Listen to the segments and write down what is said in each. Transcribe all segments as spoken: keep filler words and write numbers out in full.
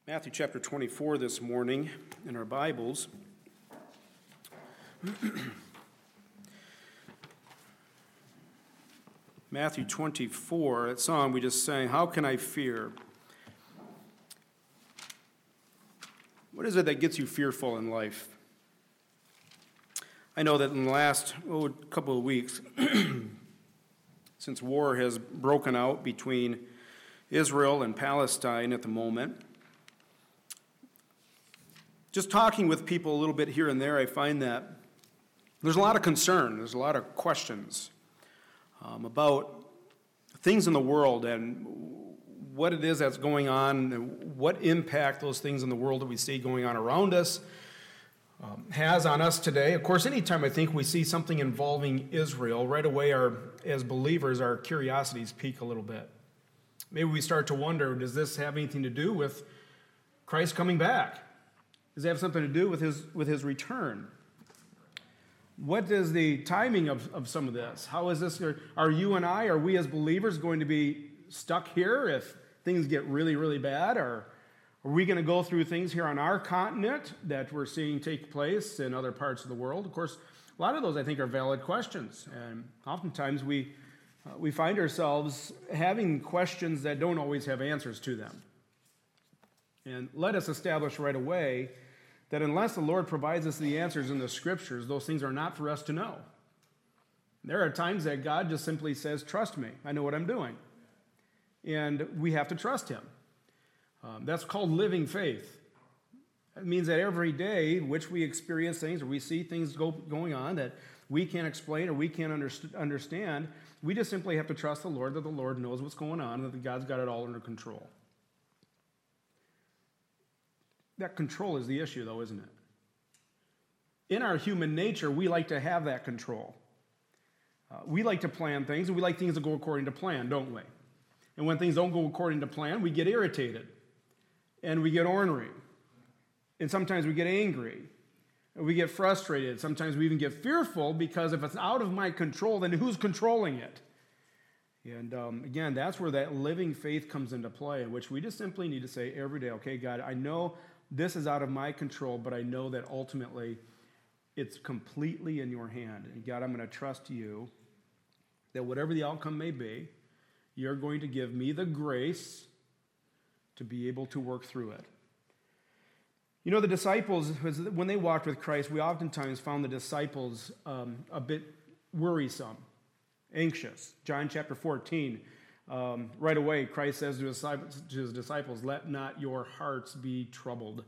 Matthew chapter twenty-four this morning in our Bibles. Matthew twenty-four, that song we just sang, How Can I Fear? What is it that gets you fearful in life? I know that in the last oh, couple of weeks, since war has broken out between Israel and Palestine at the moment, just talking with people a little bit here and there, I find that there's a lot of concern, there's a lot of questions um, about things in the world and what it is that's going on, and what impact those things in the world that we see going on around us um, has on us today. Of course, anytime I think we see something involving Israel, right away, our, as believers, our curiosities peak a little bit. Maybe we start to wonder, does this have anything to do with Christ coming back? Does it have something to do with his with his return? What is the timing of, of some of this? How is this? Are you and I, are we as believers going to be stuck here if things get really, really bad? Or are we going to go through things here on our continent that we're seeing take place in other parts of the world? Of course, a lot of those, I think, are valid questions. And oftentimes we, uh, we find ourselves having questions that don't always have answers to them. And let us establish right away that unless the Lord provides us the answers in the Scriptures, those things are not for us to know. There are times that God just simply says, trust me, I know what I'm doing. And we have to trust him. Um, that's called living faith. It means that every day in which we experience things or we see things go, going on that we can't explain or we can't underst- understand, we just simply have to trust the Lord that the Lord knows what's going on and that God's got it all under control. That control is the issue, though, isn't it? In our human nature, we like to have that control. Uh, we like to plan things, and we like things to go according to plan, don't we? And when things don't go according to plan, we get irritated, and we get ornery, and sometimes we get angry, and we get frustrated. Sometimes we even get fearful because if it's out of my control, then who's controlling it? And um, again, that's where that living faith comes into play, in which we just simply need to say every day, okay, God, I know this is out of my control, but I know that ultimately it's completely in your hand. And God, I'm going to trust you that whatever the outcome may be, you're going to give me the grace to be able to work through it. You know, the disciples, when they walked with Christ, we oftentimes found the disciples um, a bit worrisome, anxious. John chapter fourteen, um, right away, Christ says to his, disciples, to his disciples, let not your hearts be troubled.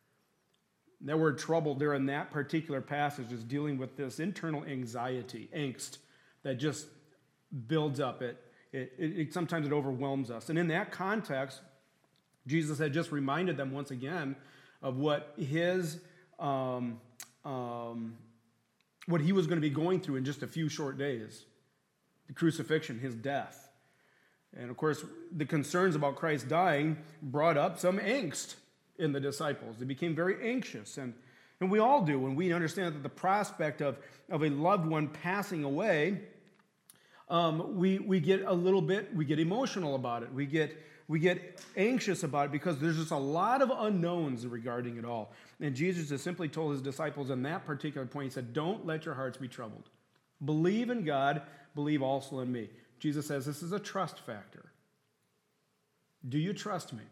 That word troubled there in that particular passage is dealing with this internal anxiety, angst, that just builds up. It, it, it sometimes it overwhelms us. And in that context, Jesus had just reminded them once again of what his um, um, what he was going to be going through in just a few short days. The crucifixion, his death. And of course, the concerns about Christ dying brought up some angst in the disciples. They became very anxious. And, and we all do when we understand that the prospect of, of a loved one passing away, um, we, we get a little bit, we get emotional about it. We get, we get anxious about it because there's just a lot of unknowns regarding it all. And Jesus just simply told his disciples on that particular point, he said, don't let your hearts be troubled. Believe in God, believe also in me. Jesus says this is a trust factor. Do you trust me?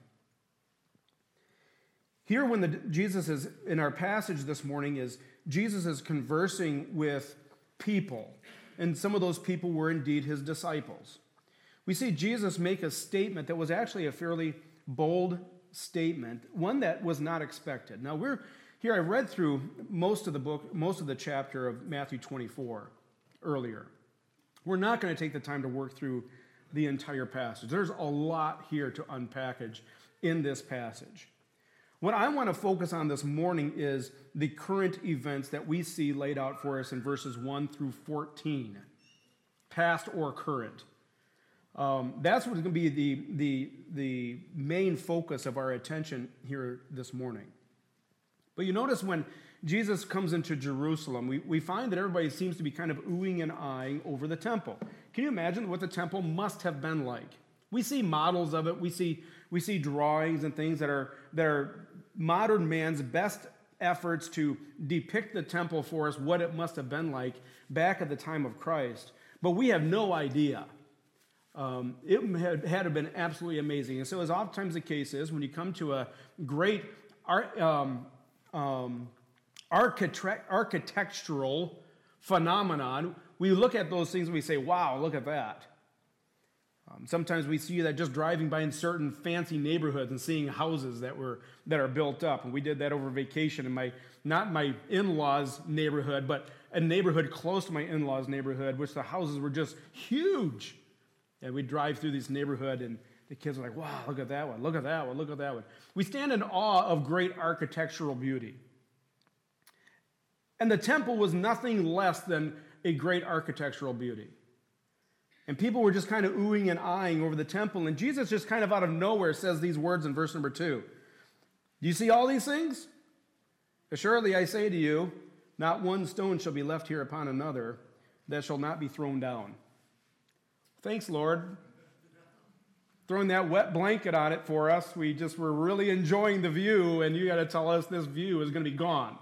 Here when the, Jesus is, in our passage this morning, is Jesus is conversing with people. And some of those people were indeed his disciples. We see Jesus make a statement that was actually a fairly bold statement, one that was not expected. Now we're here, I read through most of the book, most of the chapter of Matthew twenty-four earlier. We're not going to take the time to work through the entire passage. There's a lot here to unpackage in this passage. What I want to focus on this morning is the current events that we see laid out for us in verses one through fourteen, past or current. Um, that's what's going to be the, the, the main focus of our attention here this morning. But you notice when Jesus comes into Jerusalem, we, we find that everybody seems to be kind of oohing and eyeing over the temple. Can you imagine what the temple must have been like? We see models of it. We see we see drawings and things that are, that are modern man's best efforts to depict the temple for us, what it must have been like back at the time of Christ. But we have no idea. Um, it had, had to have been absolutely amazing. And so as oftentimes the case is, when you come to a great art, um, um, architect, architectural phenomenon, we look at those things and we say, wow, look at that. Um, sometimes we see that just driving by in certain fancy neighborhoods and seeing houses that were that are built up. And we did that over vacation in my, not my in-laws neighborhood, but a neighborhood close to my in-laws neighborhood, which the houses were just huge. And we'd drive through this neighborhood and the kids were like, wow, look at that one, look at that one, look at that one. We stand in awe of great architectural beauty. And the temple was nothing less than a great architectural beauty. And people were just kind of oohing and eyeing over the temple. And Jesus just kind of out of nowhere says these words in verse number two. Do you see all these things? Assuredly, I say to you, not one stone shall be left here upon another that shall not be thrown down. Thanks, Lord. Throwing that wet blanket on it for us. We just were really enjoying the view, and you got to tell us this view is going to be gone.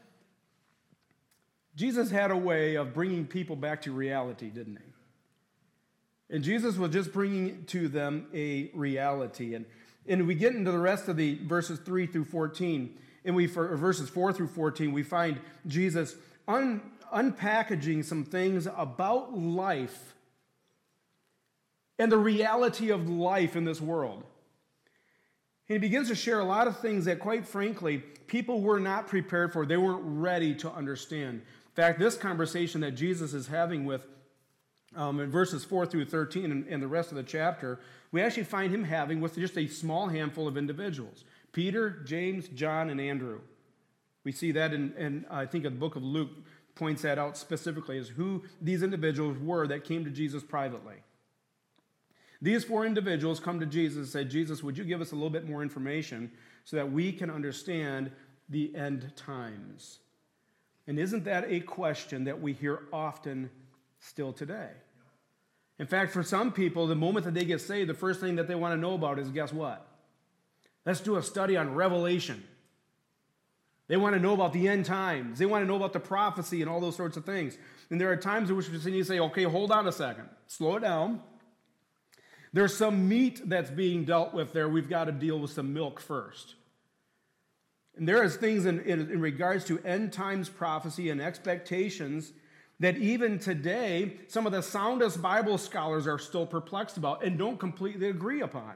Jesus had a way of bringing people back to reality, didn't he? And Jesus was just bringing to them a reality. And, and we get into the rest of the verses three through fourteen, and we for verses four through fourteen, we find Jesus un, unpackaging some things about life and the reality of life in this world. And he begins to share a lot of things that, quite frankly, people were not prepared for. They weren't ready to understand. In fact, this conversation that Jesus is having with Um, in verses four through thirteen and, and the rest of the chapter, we actually find him having with just a small handful of individuals. Peter, James, John, and Andrew. We see that in, in I think the book of Luke points that out specifically as who these individuals were that came to Jesus privately. These four individuals come to Jesus and say, Jesus, would you give us a little bit more information so that we can understand the end times? And isn't that a question that we hear often still today? In fact, for some people, the moment that they get saved, the first thing that they want to know about is, guess what? Let's do a study on Revelation. They want to know about the end times. They want to know about the prophecy and all those sorts of things. And there are times in which we need to say, okay, hold on a second. Slow it down. There's some meat that's being dealt with there. We've got to deal with some milk first. And there is things in, in, in regards to end times prophecy and expectations that even today, some of the soundest Bible scholars are still perplexed about and don't completely agree upon.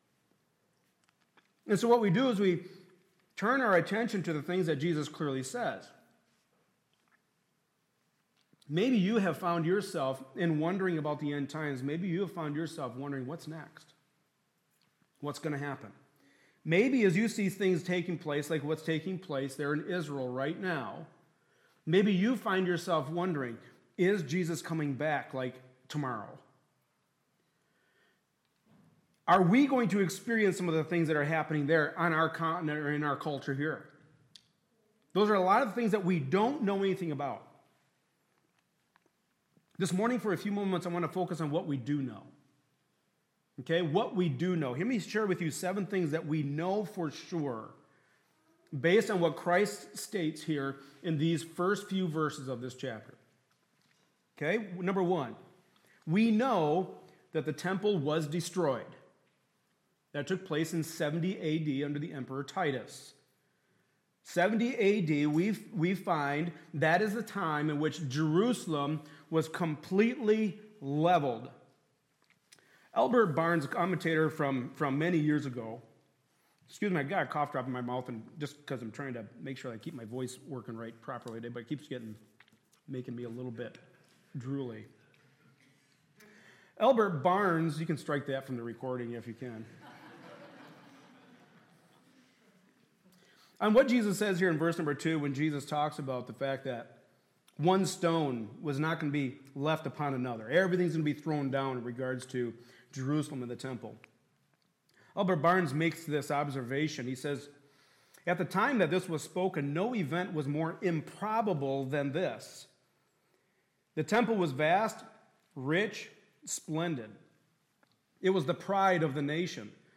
And so what we do is we turn our attention to the things that Jesus clearly says. Maybe you have found yourself in wondering about the end times. Maybe you have found yourself wondering what's next. What's going to happen? Maybe as you see things taking place, like what's taking place there in Israel right now, maybe you find yourself wondering, is Jesus coming back like tomorrow? Are we going to experience some of the things that are happening there on our continent or in our culture here? Those are a lot of things that we don't know anything about. This morning, for a few moments, I want to focus on what we do know. Okay, what we do know. Let me share with you seven things that we know for sure based on what Christ states here in these first few verses of this chapter. Okay, number one, we know that the temple was destroyed. That took place in seventy A D under the Emperor Titus. seventy A D, we, we find that is the time in which Jerusalem was completely leveled. Albert Barnes, a commentator from, from many years ago, excuse me, I got a cough drop in my mouth, and just because I'm trying to make sure I keep my voice working right properly today, but it keeps getting, making me a little bit drooly. Albert Barnes, you can strike that from the recording if you can. On what Jesus says here in verse number two, when Jesus talks about the fact that one stone was not going to be left upon another. Everything's going to be thrown down in regards to Jerusalem and the temple. Albert Barnes makes this observation. He says, at the time that this was spoken, no event was more improbable than this. The temple was vast, rich, splendid. It was the pride of the nation.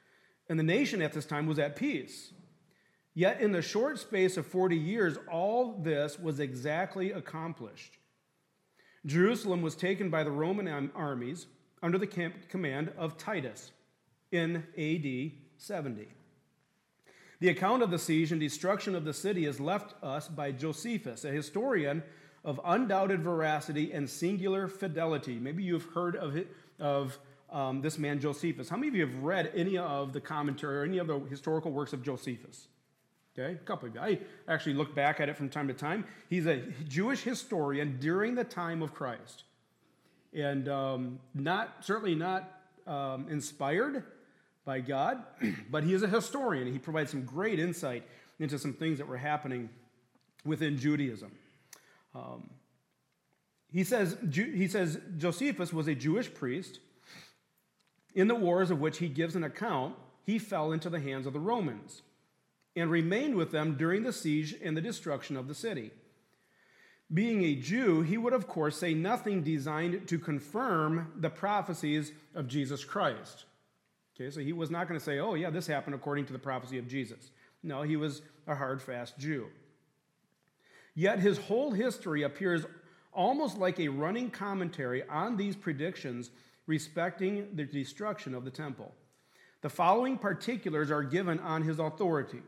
And the nation at this time was at peace. Yet in the short space of forty years, all this was exactly accomplished. Jerusalem was taken by the Roman armies under the command of Titus in A D seventy. The account of the siege and destruction of the city is left us by Josephus, a historian of undoubted veracity and singular fidelity. Maybe you've heard of, it, of um, this man Josephus. How many of you have read any of the commentary or any of the historical works of Josephus? Okay, a couple of you. I actually look back at it from time to time. He's a Jewish historian during the time of Christ. And um, not certainly not um, inspired by God, but he is a historian. He provides some great insight into some things that were happening within Judaism. Um, he says he says Josephus was a Jewish priest. In the wars of which he gives an account, he fell into the hands of the Romans and remained with them during the siege and the destruction of the city. Being a Jew, he would of course say nothing designed to confirm the prophecies of Jesus Christ. Okay, so he was not going to say, oh yeah, this happened according to the prophecy of Jesus. No, he was a hard, fast Jew. Yet his whole history appears almost like a running commentary on these predictions respecting the destruction of the temple. The following particulars are given on his authority.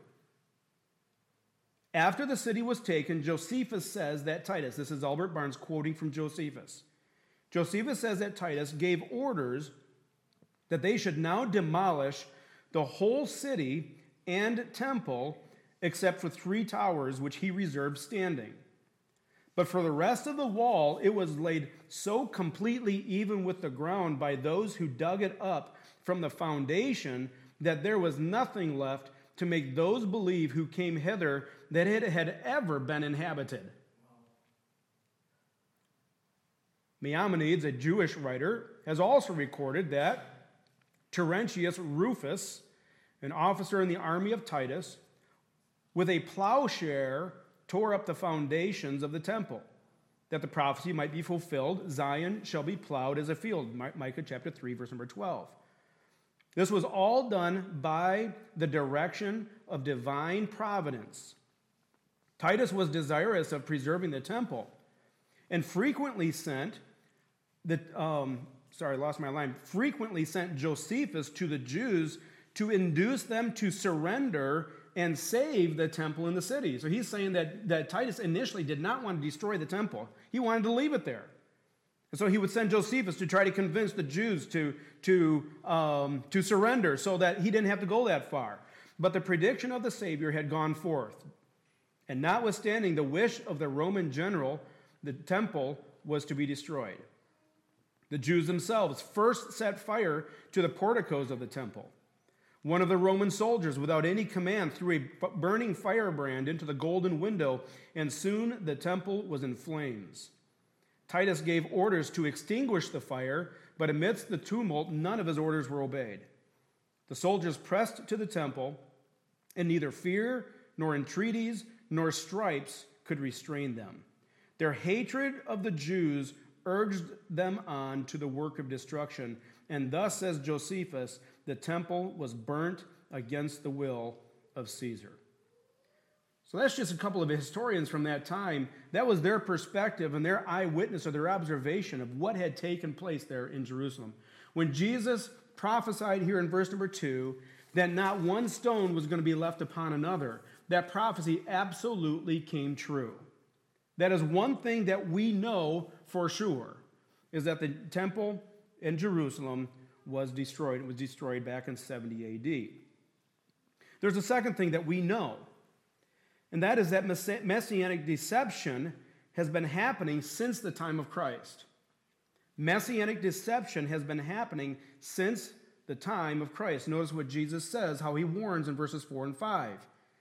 After the city was taken, Josephus says that Titus, this is Albert Barnes quoting from Josephus, Josephus says that Titus gave orders that they should now demolish the whole city and temple except for three towers which he reserved standing. But for the rest of the wall, it was laid so completely even with the ground by those who dug it up from the foundation that there was nothing left to make those believe who came hither that it had ever been inhabited. Maimonides, a Jewish writer, has also recorded that Terentius Rufus, an officer in the army of Titus, with a plowshare tore up the foundations of the temple, that the prophecy might be fulfilled, Zion shall be plowed as a field, Micah chapter three, verse number twelve. This was all done by the direction of divine providence. Titus was desirous of preserving the temple and frequently sent the, um, sorry, I lost my line, frequently sent Josephus to the Jews to induce them to surrender and save the temple in the city. So he's saying that, that Titus initially did not want to destroy the temple. He wanted to leave it there. And so he would send Josephus to try to convince the Jews to, to, um, to surrender so that he didn't have to go that far. But the prediction of the Savior had gone forth. And notwithstanding the wish of the Roman general, the temple was to be destroyed. The Jews themselves first set fire to the porticos of the temple. One of the Roman soldiers, without any command, threw a burning firebrand into the golden window, and soon the temple was in flames. Titus gave orders to extinguish the fire, but amidst the tumult, none of his orders were obeyed. The soldiers pressed to the temple, and neither fear, nor entreaties, nor stripes could restrain them. Their hatred of the Jews urged them on to the work of destruction, and thus, says Josephus, the temple was burnt against the will of Caesar. So that's just a couple of historians from that time. That was their perspective and their eyewitness or their observation of what had taken place there in Jerusalem. When Jesus prophesied here in verse number two that not one stone was going to be left upon another, that prophecy absolutely came true. That is one thing that we know for sure, is that the temple in Jerusalem was destroyed. It was destroyed back in seventy A D. There's a second thing that we know, and that is that messianic deception has been happening since the time of Christ. Messianic deception has been happening since the time of Christ. Notice what Jesus says, how he warns in verses four and five.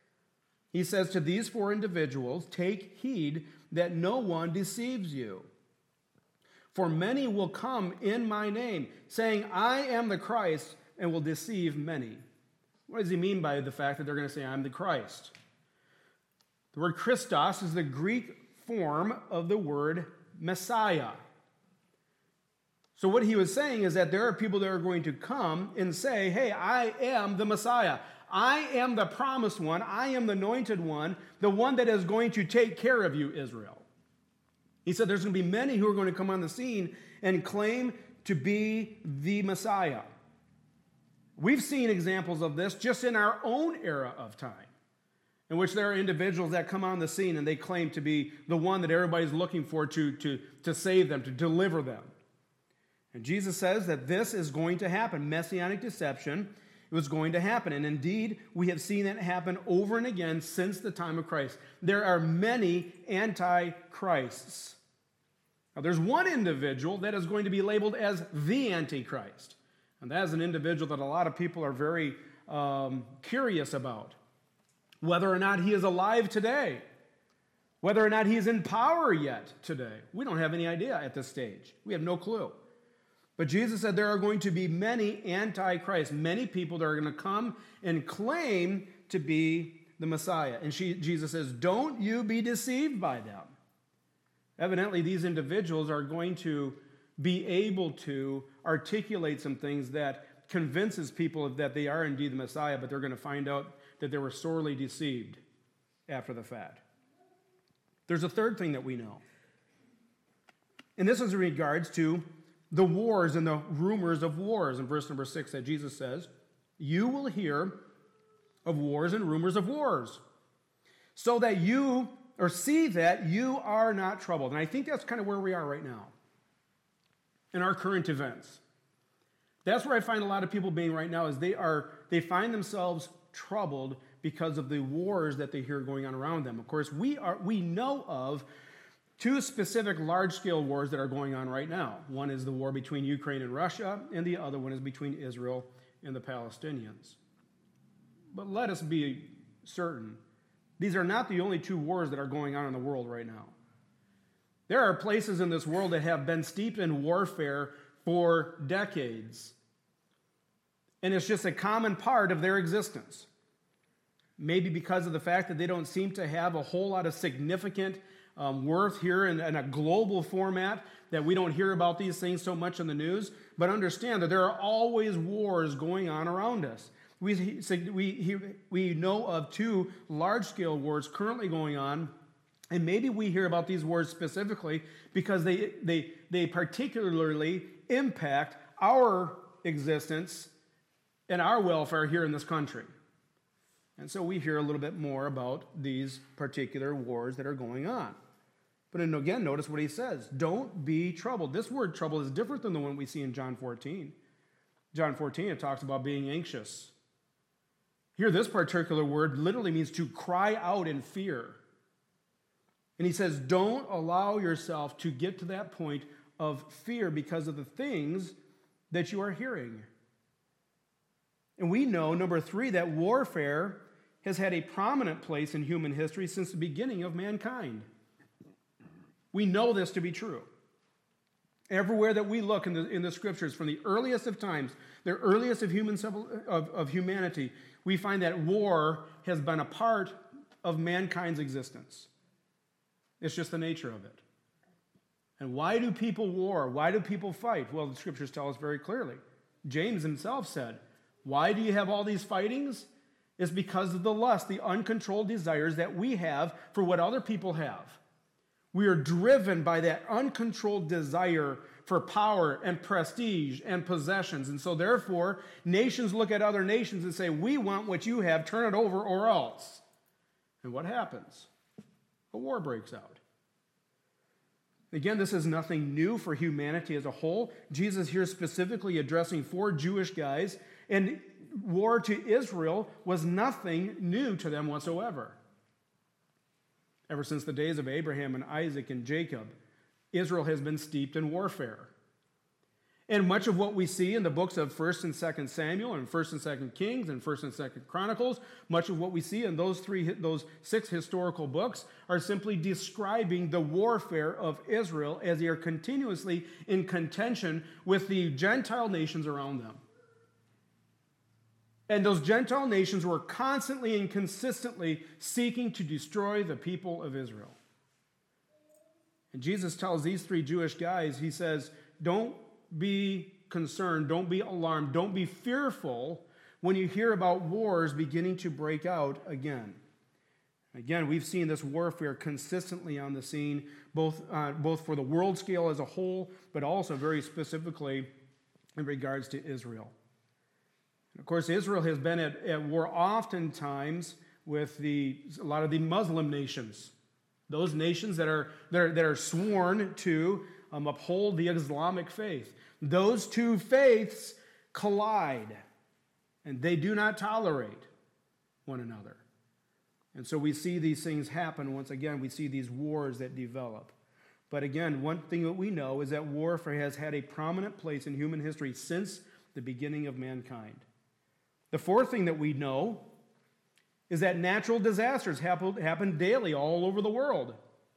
He says to these four individuals, "Take heed that no one deceives you. For many will come in my name, saying, I am the Christ, and will deceive many." What does he mean by the fact that they're going to say, I'm the Christ? The word Christos is the Greek form of the word Messiah. So what he was saying is that there are people that are going to come and say, hey, I am the Messiah. I am the promised one. I am the anointed one, the one that is going to take care of you, Israel. He said there's going to be many who are going to come on the scene and claim to be the Messiah. We've seen examples of this just in our own era of time, in which there are individuals that come on the scene and they claim to be the one that everybody's looking for to, to, to save them, to deliver them. And Jesus says that this is going to happen. Messianic deception, it was going to happen. And indeed, we have seen that happen over and again since the time of Christ. There are many antichrists. Now, there's one individual that is going to be labeled as the Antichrist. And that is an individual that a lot of people are very um, curious about. Whether or not he is alive today. Whether or not he is in power yet today. We don't have any idea at this stage. We have no clue. But Jesus said there are going to be many antichrists, many people that are going to come and claim to be the Messiah. And she, Jesus says, don't you be deceived by them. Evidently, these individuals are going to be able to articulate some things that convinces people that they are indeed the Messiah, but they're going to find out that they were sorely deceived after the fact. There's a third thing that we know. And this is in regards to the wars and the rumors of wars. In verse number six that Jesus says, you will hear of wars and rumors of wars, so that you, or see that you are not troubled. And I think that's kind of where we are right now in our current events. That's where I find a lot of people being right now, is they are they find themselves troubled because of the wars that they hear going on around them. Of course, we are we know of two specific large-scale wars that are going on right now. One is the war between Ukraine and Russia, and the other one is between Israel and the Palestinians. But let us be certain, these are not the only two wars that are going on in the world right now. There are places in this world that have been steeped in warfare for decades. And it's just a common part of their existence. Maybe because of the fact that they don't seem to have a whole lot of significant um, worth here in, in a global format, that we don't hear about these things so much in the news. But understand that there are always wars going on around us. We, we, we know of two large-scale wars currently going on, and maybe we hear about these wars specifically because they, they, they particularly impact our existence and our welfare here in this country. And so we hear a little bit more about these particular wars that are going on. But then again, notice what he says. Don't be troubled. This word trouble is different than the one we see in John fourteen. John fourteen, it talks about being anxious. Here, this particular word literally means to cry out in fear. And he says, don't allow yourself to get to that point of fear because of the things that you are hearing. And we know, number three, that warfare has had a prominent place in human history since the beginning of mankind. We know this to be true. Everywhere that we look in the, in the scriptures, from the earliest of times, the earliest of, human, of, of humanity, we find that war has been a part of mankind's existence. It's just the nature of it. And why do people war? Why do people fight? Well, the scriptures tell us very clearly. James himself said, why do you have all these fightings? It's because of the lust, the uncontrolled desires that we have for what other people have. We are driven by that uncontrolled desire for power and prestige and possessions. And so therefore, nations look at other nations and say, we want what you have, turn it over or else. And what happens? A war breaks out. Again, this is nothing new for humanity as a whole. Jesus here specifically addressing four Jewish guys, and war to Israel was nothing new to them whatsoever. Ever since the days of Abraham and Isaac and Jacob, Israel has been steeped in warfare. And much of what we see in the books of First and Second Samuel and First and Second Kings and First and Second Chronicles, much of what we see in those three, those six historical books are simply describing the warfare of Israel as they are continuously in contention with the Gentile nations around them. And those Gentile nations were constantly and consistently seeking to destroy the people of Israel. And Jesus tells these three Jewish guys, he says, don't be concerned, don't be alarmed, don't be fearful when you hear about wars beginning to break out again. Again, we've seen this warfare consistently on the scene, both, uh, both for the world scale as a whole, but also very specifically in regards to Israel. And of course, Israel has been at, at war oftentimes with the, a lot of the Muslim nations, those nations that are, that are, that are sworn to um, uphold the Islamic faith. Those two faiths collide, and they do not tolerate one another. And so we see these things happen. Once again, we see these wars that develop. But again, one thing that we know is that warfare has had a prominent place in human history since the beginning of mankind. The fourth thing that we know is that natural disasters happen, happen daily all over the world.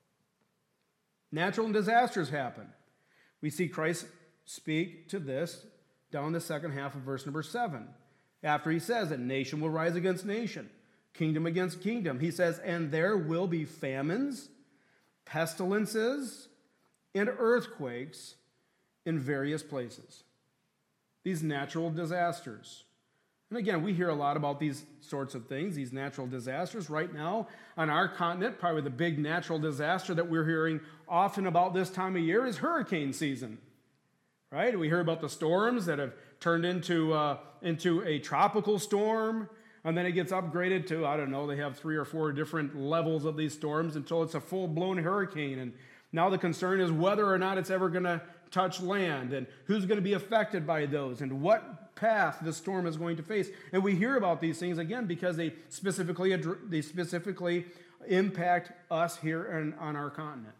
Natural disasters happen. We see Christ speak to this down the second half of verse number seven. After he says that nation will rise against nation, kingdom against kingdom. He says, and there will be famines, pestilences, and earthquakes in various places. These natural disasters. And again, we hear a lot about these sorts of things, these natural disasters. Right now, on our continent, probably the big natural disaster that we're hearing often about this time of year is hurricane season. Right? We hear about the storms that have turned into, uh, into a tropical storm. And then it gets upgraded to, I don't know, they have three or four different levels of these storms until it's a full-blown hurricane. And now the concern is whether or not it's ever going to touch land and who's going to be affected by those and what path the storm is going to face. And we hear about these things, again, because they specifically, they specifically impact us here in, on our continent.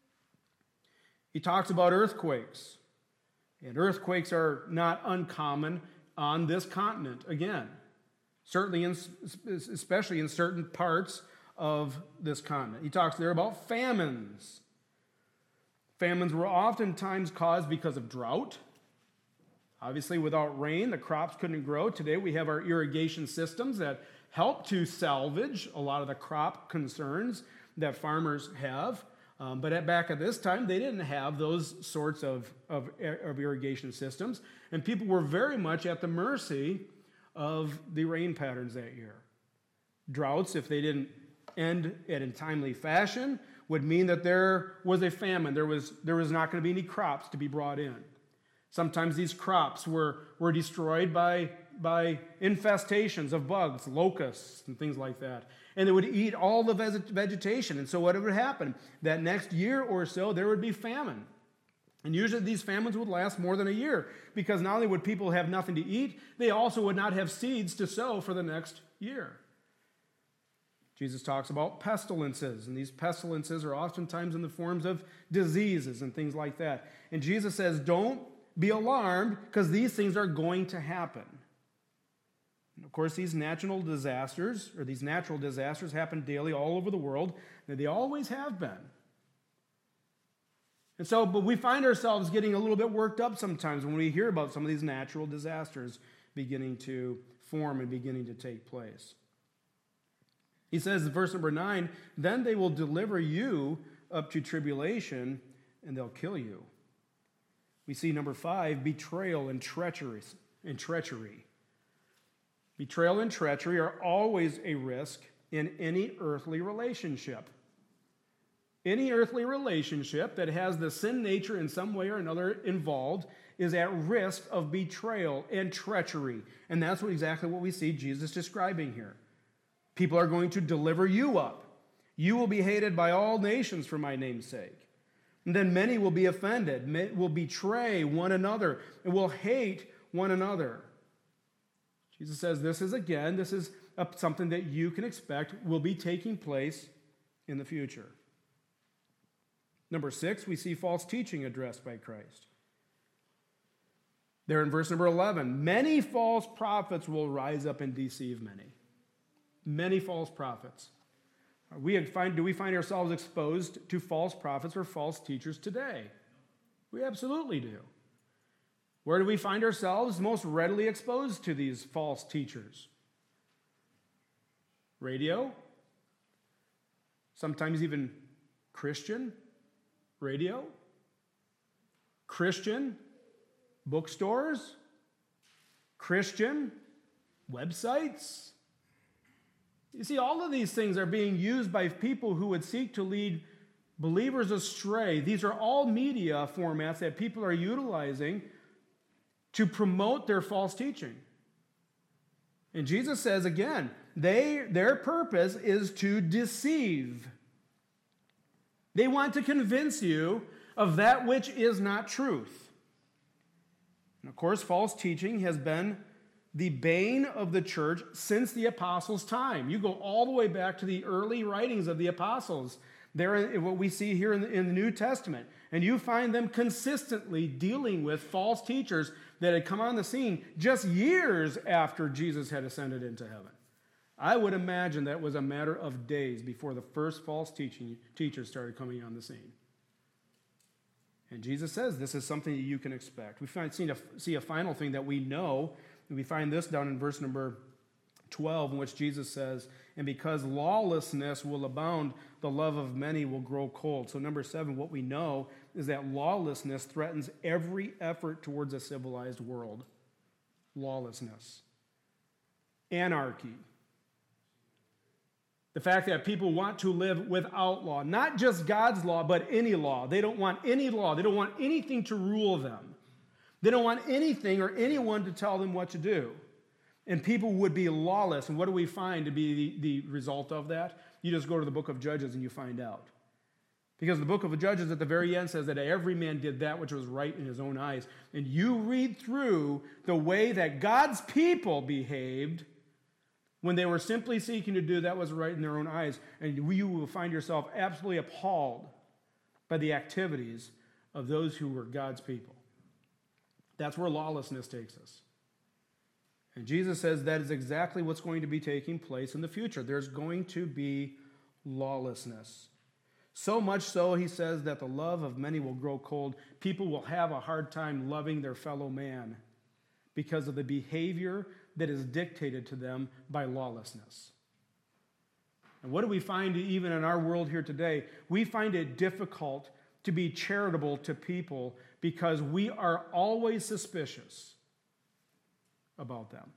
He talks about earthquakes. And earthquakes are not uncommon on this continent, again. Certainly, in, especially in certain parts of this continent. He talks there about famines. Famines were oftentimes caused because of drought. Obviously, without rain, the crops couldn't grow. Today, we have our irrigation systems that help to salvage a lot of the crop concerns that farmers have. Um, but at, back at this time, they didn't have those sorts of, of, of irrigation systems. And people were very much at the mercy of the rain patterns that year. Droughts, if they didn't end in a timely fashion, would mean that there was a famine. There was, there was not going to be any crops to be brought in. Sometimes these crops were, were destroyed by, by infestations of bugs, locusts, and things like that. And they would eat all the vegetation. And so what would happen? That next year or so, there would be famine. And usually these famines would last more than a year because not only would people have nothing to eat, they also would not have seeds to sow for the next year. Jesus talks about pestilences, and these pestilences are oftentimes in the forms of diseases and things like that. And Jesus says, don't be alarmed because these things are going to happen. And of course, these natural disasters, or these natural disasters happen daily all over the world, and they always have been. And so, but we find ourselves getting a little bit worked up sometimes when we hear about some of these natural disasters beginning to form and beginning to take place. He says in verse number nine, then they will deliver you up to tribulation and they'll kill you. We see number five, betrayal and treachery. And treachery. Betrayal and treachery are always a risk in any earthly relationship. Any earthly relationship that has the sin nature in some way or another involved is at risk of betrayal and treachery. And that's what, exactly what we see Jesus describing here. People are going to deliver you up. You will be hated by all nations for my name's sake. And then many will be offended, will betray one another, and will hate one another. Jesus says this is, again, this is something that you can expect will be taking place in the future. Number six, we see false teaching addressed by Christ. There in verse number eleven, many false prophets will rise up and deceive many. Many false prophets. We find, do we find ourselves exposed to false prophets or false teachers today? We absolutely do. Where do we find ourselves most readily exposed to these false teachers? Radio? Sometimes even Christian radio, Christian bookstores, Christian websites. You see, all of these things are being used by people who would seek to lead believers astray. These are all media formats that people are utilizing to promote their false teaching. And Jesus says again, they, their purpose is to deceive. They want to convince you of that which is not truth. And of course, false teaching has been the bane of the church since the apostles' time. You go all the way back to the early writings of the apostles. There, what we see here in the, in the New Testament. And you find them consistently dealing with false teachers that had come on the scene just years after Jesus had ascended into heaven. I would imagine that was a matter of days before the first false teaching teachers started coming on the scene. And Jesus says this is something that you can expect. We find, see, a, see a final thing that we know. We find this down in verse number twelve, in which Jesus says, and because lawlessness will abound, the love of many will grow cold. So number seven, what we know is that lawlessness threatens every effort towards a civilized world. Lawlessness. Anarchy. The fact that people want to live without law, not just God's law, but any law. They don't want any law. They don't want anything to rule them. They don't want anything or anyone to tell them what to do. And people would be lawless. And what do we find to be the, the result of that? You just go to the book of Judges and you find out. Because the book of Judges at the very end says that every man did that which was right in his own eyes. And you read through the way that God's people behaved when they were simply seeking to do that was right in their own eyes, and you will find yourself absolutely appalled by the activities of those who were God's people. That's where lawlessness takes us. And Jesus says that is exactly what's going to be taking place in the future. There's going to be lawlessness. So much so, he says, that the love of many will grow cold. People will have a hard time loving their fellow man because of the behavior that is dictated to them by lawlessness. And what do we find even in our world here today? We find it difficult to be charitable to people because we are always suspicious about them.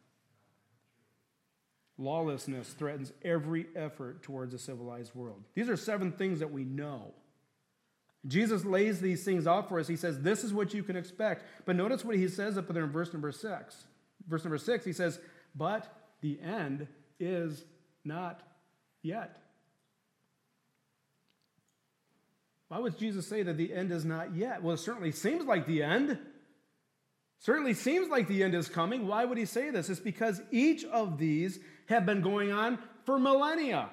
Lawlessness threatens every effort towards a civilized world. These are seven things that we know. Jesus lays these things out for us. He says, this is what you can expect. But notice what he says up there in verse number six. Verse number six, he says, but the end is not yet. Why would Jesus say that the end is not yet? Well, it certainly seems like the end. Certainly seems like the end is coming. Why would he say this? It's because each of these have been going on for millennia.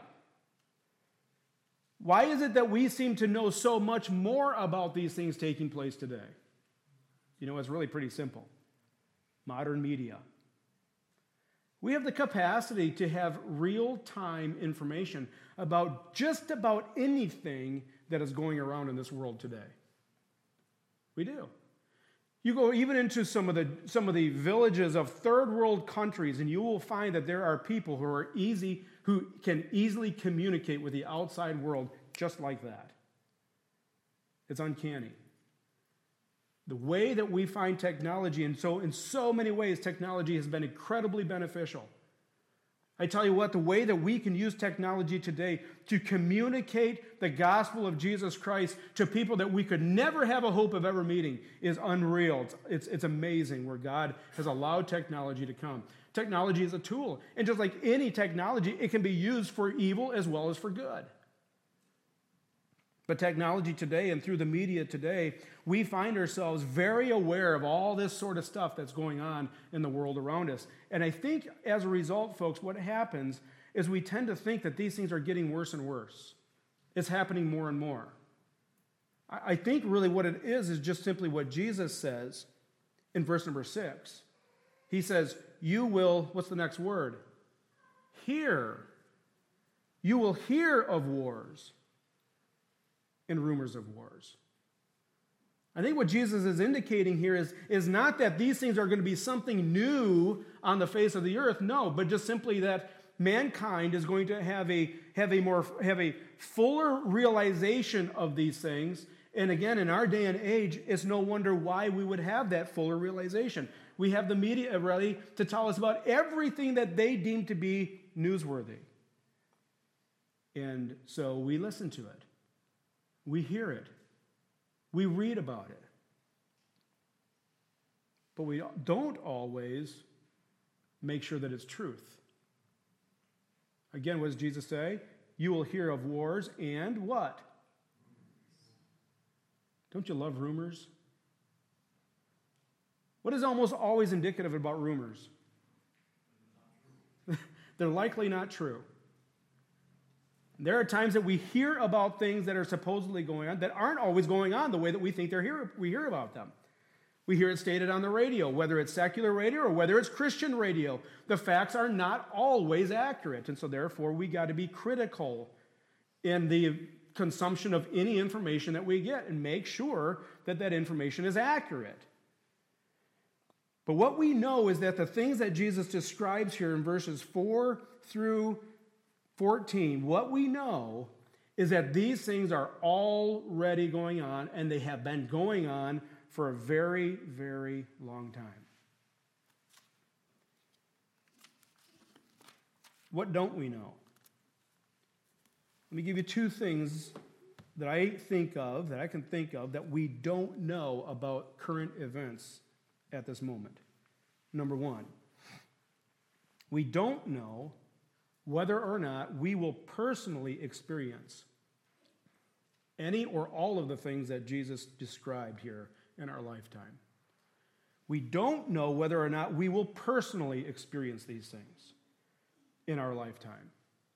Why is it that we seem to know so much more about these things taking place today? You know, it's really pretty simple. Modern media. We have the capacity to have real-time information about just about anything that is going around in this world today. We do. You go even into some of the some of the villages of third world countries, and you will find that there are people who are easy who can easily communicate with the outside world just like that. It's uncanny. The way that we find technology, and so in so many ways, technology has been incredibly beneficial. I tell you what, the way that we can use technology today to communicate the gospel of Jesus Christ to people that we could never have a hope of ever meeting is unreal. It's, it's, it's amazing where God has allowed technology to come. Technology is a tool, and just like any technology, it can be used for evil as well as for good. But technology today and through the media today, we find ourselves very aware of all this sort of stuff that's going on in the world around us. And I think as a result, folks, what happens is we tend to think that these things are getting worse and worse. It's happening more and more. I think really what it is is just simply what Jesus says in verse number six. He says, you will, what's the next word? Hear. You will hear of wars and rumors of wars. I think what Jesus is indicating here is, is not that these things are going to be something new on the face of the earth, no, but just simply that mankind is going to have a, have a more have a fuller realization of these things, And again, in our day and age, it's no wonder why we would have that fuller realization. We have the media ready to tell us about everything that they deem to be newsworthy. And so we listen to it. We hear it. We read about it. But we don't always make sure that it's truth. Again, what does Jesus say? You will hear of wars and what? Don't you love rumors? What is almost always indicative about rumors? They're likely not true. There are times that we hear about things that are supposedly going on that aren't always going on the way that we think they're here, we hear about them. We hear it stated on the radio, whether it's secular radio or whether it's Christian radio. The facts are not always accurate, and so therefore we got to be critical in the consumption of any information that we get and make sure that that information is accurate. But what we know is that the things that Jesus describes here in verses four through fourteen, what we know is that these things are already going on, and they have been going on for a very, very long time. What don't we know? Let me give you two things that I think of, that I can think of, that we don't know about current events at this moment. Number one, we don't know whether or not we will personally experience any or all of the things that Jesus described here in our lifetime. We don't know whether or not we will personally experience these things in our lifetime.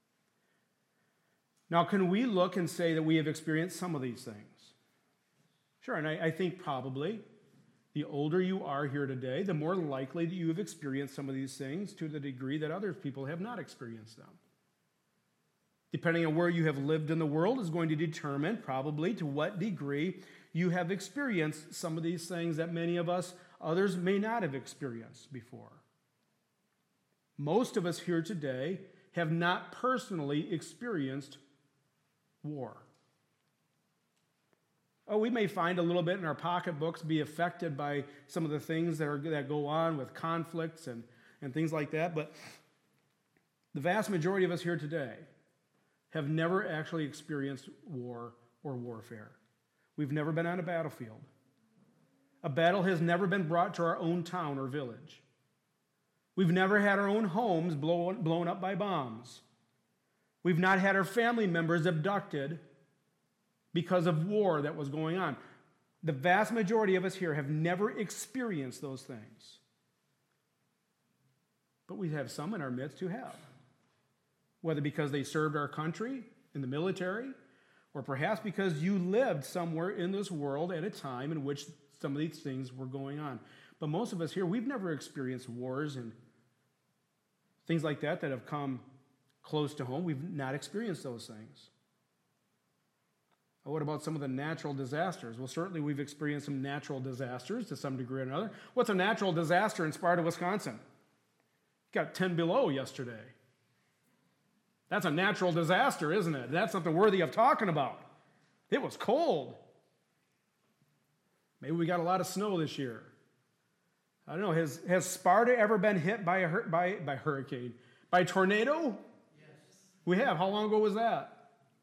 Now, can we look and say that we have experienced some of these things? Sure, and I, I think probably the older you are here today, the more likely that you have experienced some of these things to the degree that other people have not experienced them. Depending on where you have lived in the world is going to determine probably to what degree you have experienced some of these things that many of us, others may not have experienced before. Most of us here today have not personally experienced war. Oh, we may find a little bit in our pocketbooks, be affected by some of the things that are that go on with conflicts and, and things like that, but the vast majority of us here today have never actually experienced war or warfare. We've never been on a battlefield. A battle has never been brought to our own town or village. We've never had our own homes blown, blown up by bombs. We've not had our family members abducted because of war that was going on. The vast majority of us here have never experienced those things. But we have some in our midst who have. Whether because they served our country in the military, or perhaps because you lived somewhere in this world at a time in which some of these things were going on. But most of us here, we've never experienced wars and things like that that have come close to home. We've not experienced those things. What about some of the natural disasters? Well, certainly we've experienced some natural disasters to some degree or another. What's a natural disaster in Sparta, Wisconsin? Got ten below yesterday. That's a natural disaster, isn't it? That's something worthy of talking about. It was cold. Maybe we got a lot of snow this year. I don't know. Has, has Sparta ever been hit by a by by hurricane? By a tornado? Yes. We have. How long ago was that?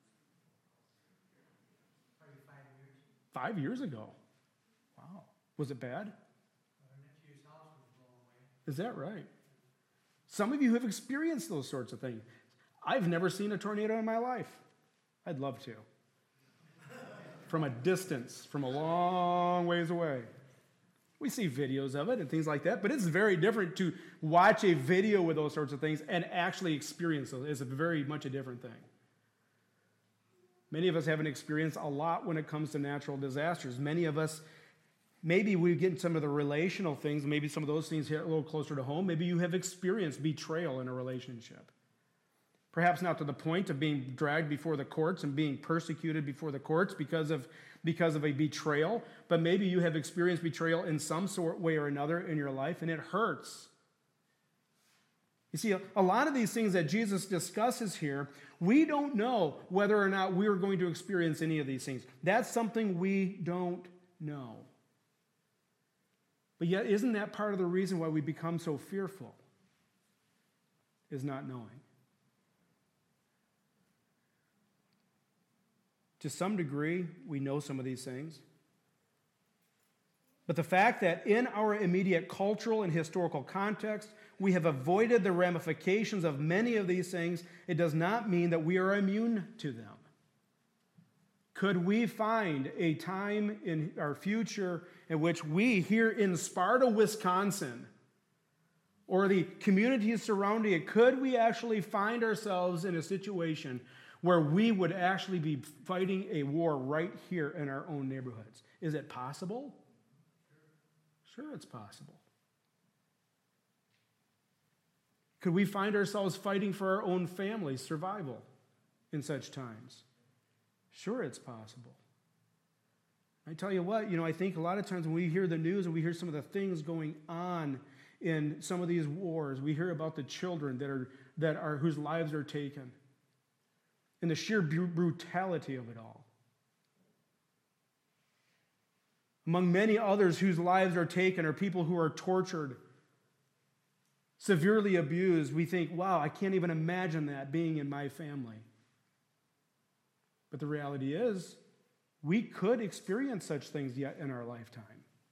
Probably five years. Five years ago. Wow. Was it bad? Our nephew's house was blown away. Is that right? Some of you have experienced those sorts of things. I've never seen a tornado in my life. I'd love to. From a distance, from a long ways away. We see videos of it and things like that, but it's very different to watch a video with those sorts of things and actually experience those. It's a very much a different thing. Many of us haven't experienced a lot when it comes to natural disasters. Many of us, maybe we get into some of the relational things, maybe some of those things hit a little closer to home. Maybe you have experienced betrayal in a relationship. Perhaps not to the point of being dragged before the courts and being persecuted before the courts because of, because of a betrayal, but maybe you have experienced betrayal in some sort way or another in your life, and it hurts. You see, a, a lot of these things that Jesus discusses here, we don't know whether or not we're going to experience any of these things. That's something we don't know. But yet, isn't that part of the reason why we become so fearful? Is not knowing. To some degree, we know some of these things. But the fact that in our immediate cultural and historical context, we have avoided the ramifications of many of these things, it does not mean that we are immune to them. Could we find a time in our future in which we here in Sparta, Wisconsin, or the communities surrounding it, could we actually find ourselves in a situation where we would actually be fighting a war right here in our own neighborhoods? Is it possible? Sure, it's possible. Could we find ourselves fighting for our own family's survival in such times? Sure, it's possible. I tell you what, you know, I think a lot of times when we hear the news and we hear some of the things going on in some of these wars, we hear about the children that are that are whose lives are taken, and the sheer brutality of it all. Among many others whose lives are taken are people who are tortured, severely abused. We think, wow, I can't even imagine that being in my family. But the reality is, we could experience such things yet in our lifetime.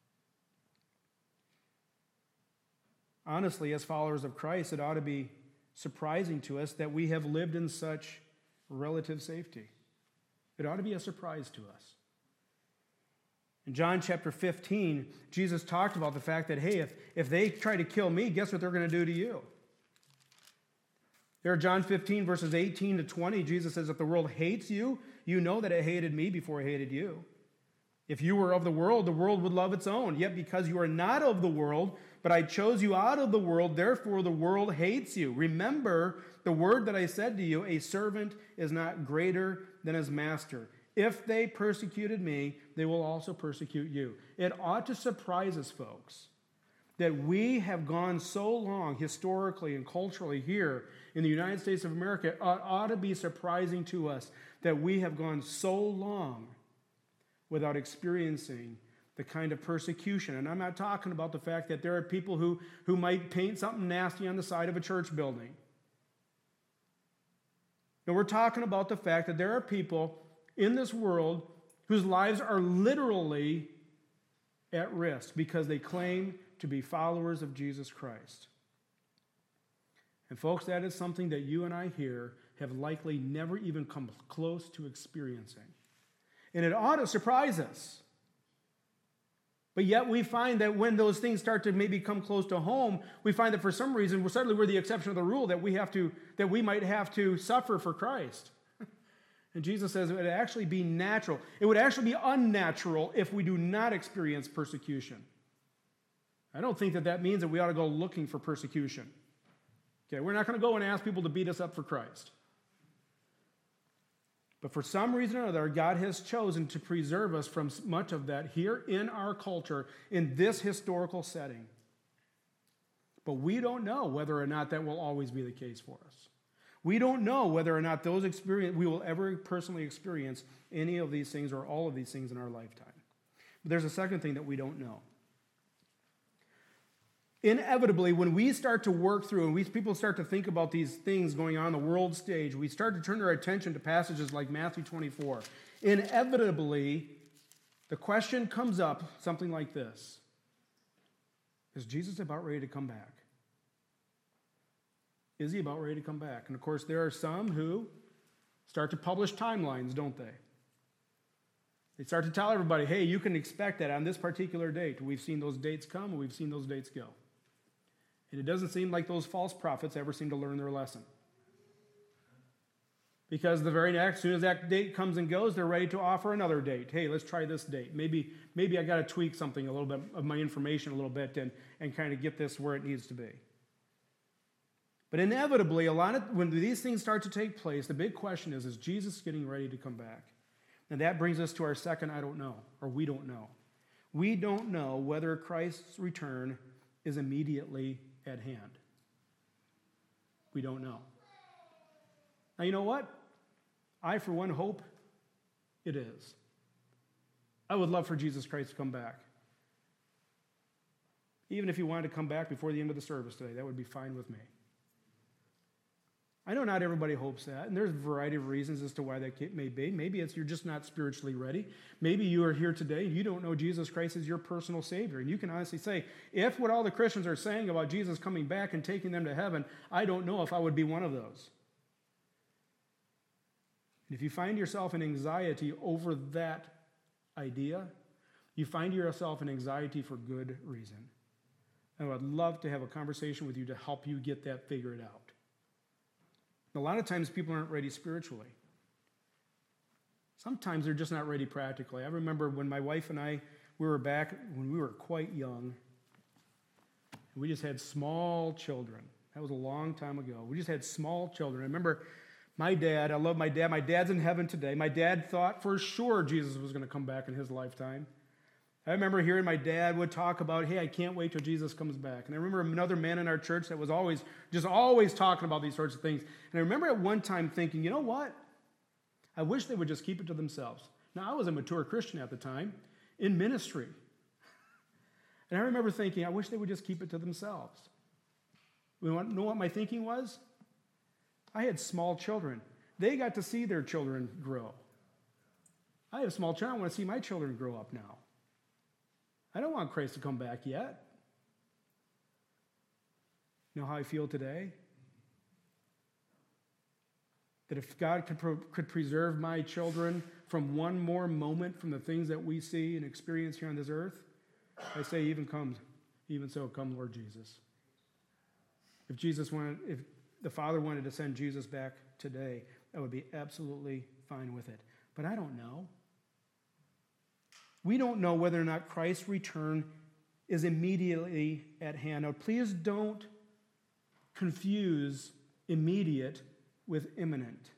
Honestly, as followers of Christ, it ought to be surprising to us that we have lived in such relative safety. It ought to be a surprise to us. In John chapter fifteen, Jesus talked about the fact that, hey, if, if they try to kill me, guess what they're going to do to you? There, John fifteen, verses eighteen to twenty, Jesus says, if the world hates you, you know that it hated me before it hated you. If you were of the world, the world would love its own. Yet because you are not of the world, but I chose you out of the world, therefore the world hates you. Remember the word that I said to you, a servant is not greater than his master. If they persecuted me, they will also persecute you. It ought to surprise us, folks, that we have gone so long historically and culturally here in the United States of America. It ought to be surprising to us that we have gone so long without experiencing the kind of persecution. And I'm not talking about the fact that there are people who, who might paint something nasty on the side of a church building. No, we're talking about the fact that there are people in this world whose lives are literally at risk because they claim to be followers of Jesus Christ. And folks, that is something that you and I here have likely never even come close to experiencing. And it ought to surprise us. But yet we find that when those things start to maybe come close to home, we find that for some reason, we're certainly we're the exception of the rule, that we have to, that we might have to suffer for Christ. And Jesus says it would actually be natural. It would actually be unnatural if we do not experience persecution. I don't think that that means that we ought to go looking for persecution. Okay, we're not going to go and ask people to beat us up for Christ. But for some reason or other, God has chosen to preserve us from much of that here in our culture, in this historical setting. But we don't know whether or not that will always be the case for us. We don't know whether or not those experience we will ever personally experience any of these things or all of these things in our lifetime. But there's a second thing that we don't know. Inevitably, when we start to work through and we people start to think about these things going on, on the world stage, we start to turn our attention to passages like Matthew twenty-four. Inevitably, the question comes up something like this: is Jesus about ready to come back? Is he about ready to come back? And of course, there are some who start to publish timelines, don't they? They start to tell everybody, hey, you can expect that on this particular date. We've seen those dates come and we've seen those dates go. And it doesn't seem like those false prophets ever seem to learn their lesson. Because the very next, as soon as that date comes and goes, they're ready to offer another date. Hey, let's try this date. Maybe, maybe I got to tweak something a little bit of my information a little bit and, and kind of get this where it needs to be. But inevitably, a lot of when these things start to take place, the big question is, is Jesus getting ready to come back? And that brings us to our second I don't know, or we don't know. We don't know whether Christ's return is immediately at hand. We don't know. Now, you know what? I, for one, hope it is. I would love for Jesus Christ to come back. Even if he wanted to come back before the end of the service today, that would be fine with me. I know not everybody hopes that, and there's a variety of reasons as to why that may be. Maybe it's you're just not spiritually ready. Maybe you are here today and you don't know Jesus Christ as your personal Savior. And you can honestly say, if what all the Christians are saying about Jesus coming back and taking them to heaven, I don't know if I would be one of those. And if you find yourself in anxiety over that idea, you find yourself in anxiety for good reason. I would love to have a conversation with you to help you get that figured out. A lot of times people aren't ready spiritually. Sometimes they're just not ready practically. I remember when my wife and I, we were back when we were quite young. And we just had small children. That was a long time ago. We just had small children. I remember my dad, I love my dad. My dad's in heaven today. My dad thought for sure Jesus was going to come back in his lifetime. I remember hearing my dad would talk about, hey, I can't wait till Jesus comes back. And I remember another man in our church that was always, just always talking about these sorts of things. And I remember at one time thinking, you know what? I wish they would just keep it to themselves. Now, I was a mature Christian at the time in ministry. And I remember thinking, I wish they would just keep it to themselves. You want to know what my thinking was? I had small children. They got to see their children grow. I have small children. I want to see my children grow up now. I don't want Christ to come back yet. You know how I feel today? That if God could, pro- could preserve my children from one more moment from the things that we see and experience here on this earth, I say, even come, even so, come, Lord Jesus. If Jesus wanted, if the Father wanted to send Jesus back today, I would be absolutely fine with it. But I don't know. We don't know whether or not Christ's return is immediately at hand. Now, please don't confuse immediate with imminent.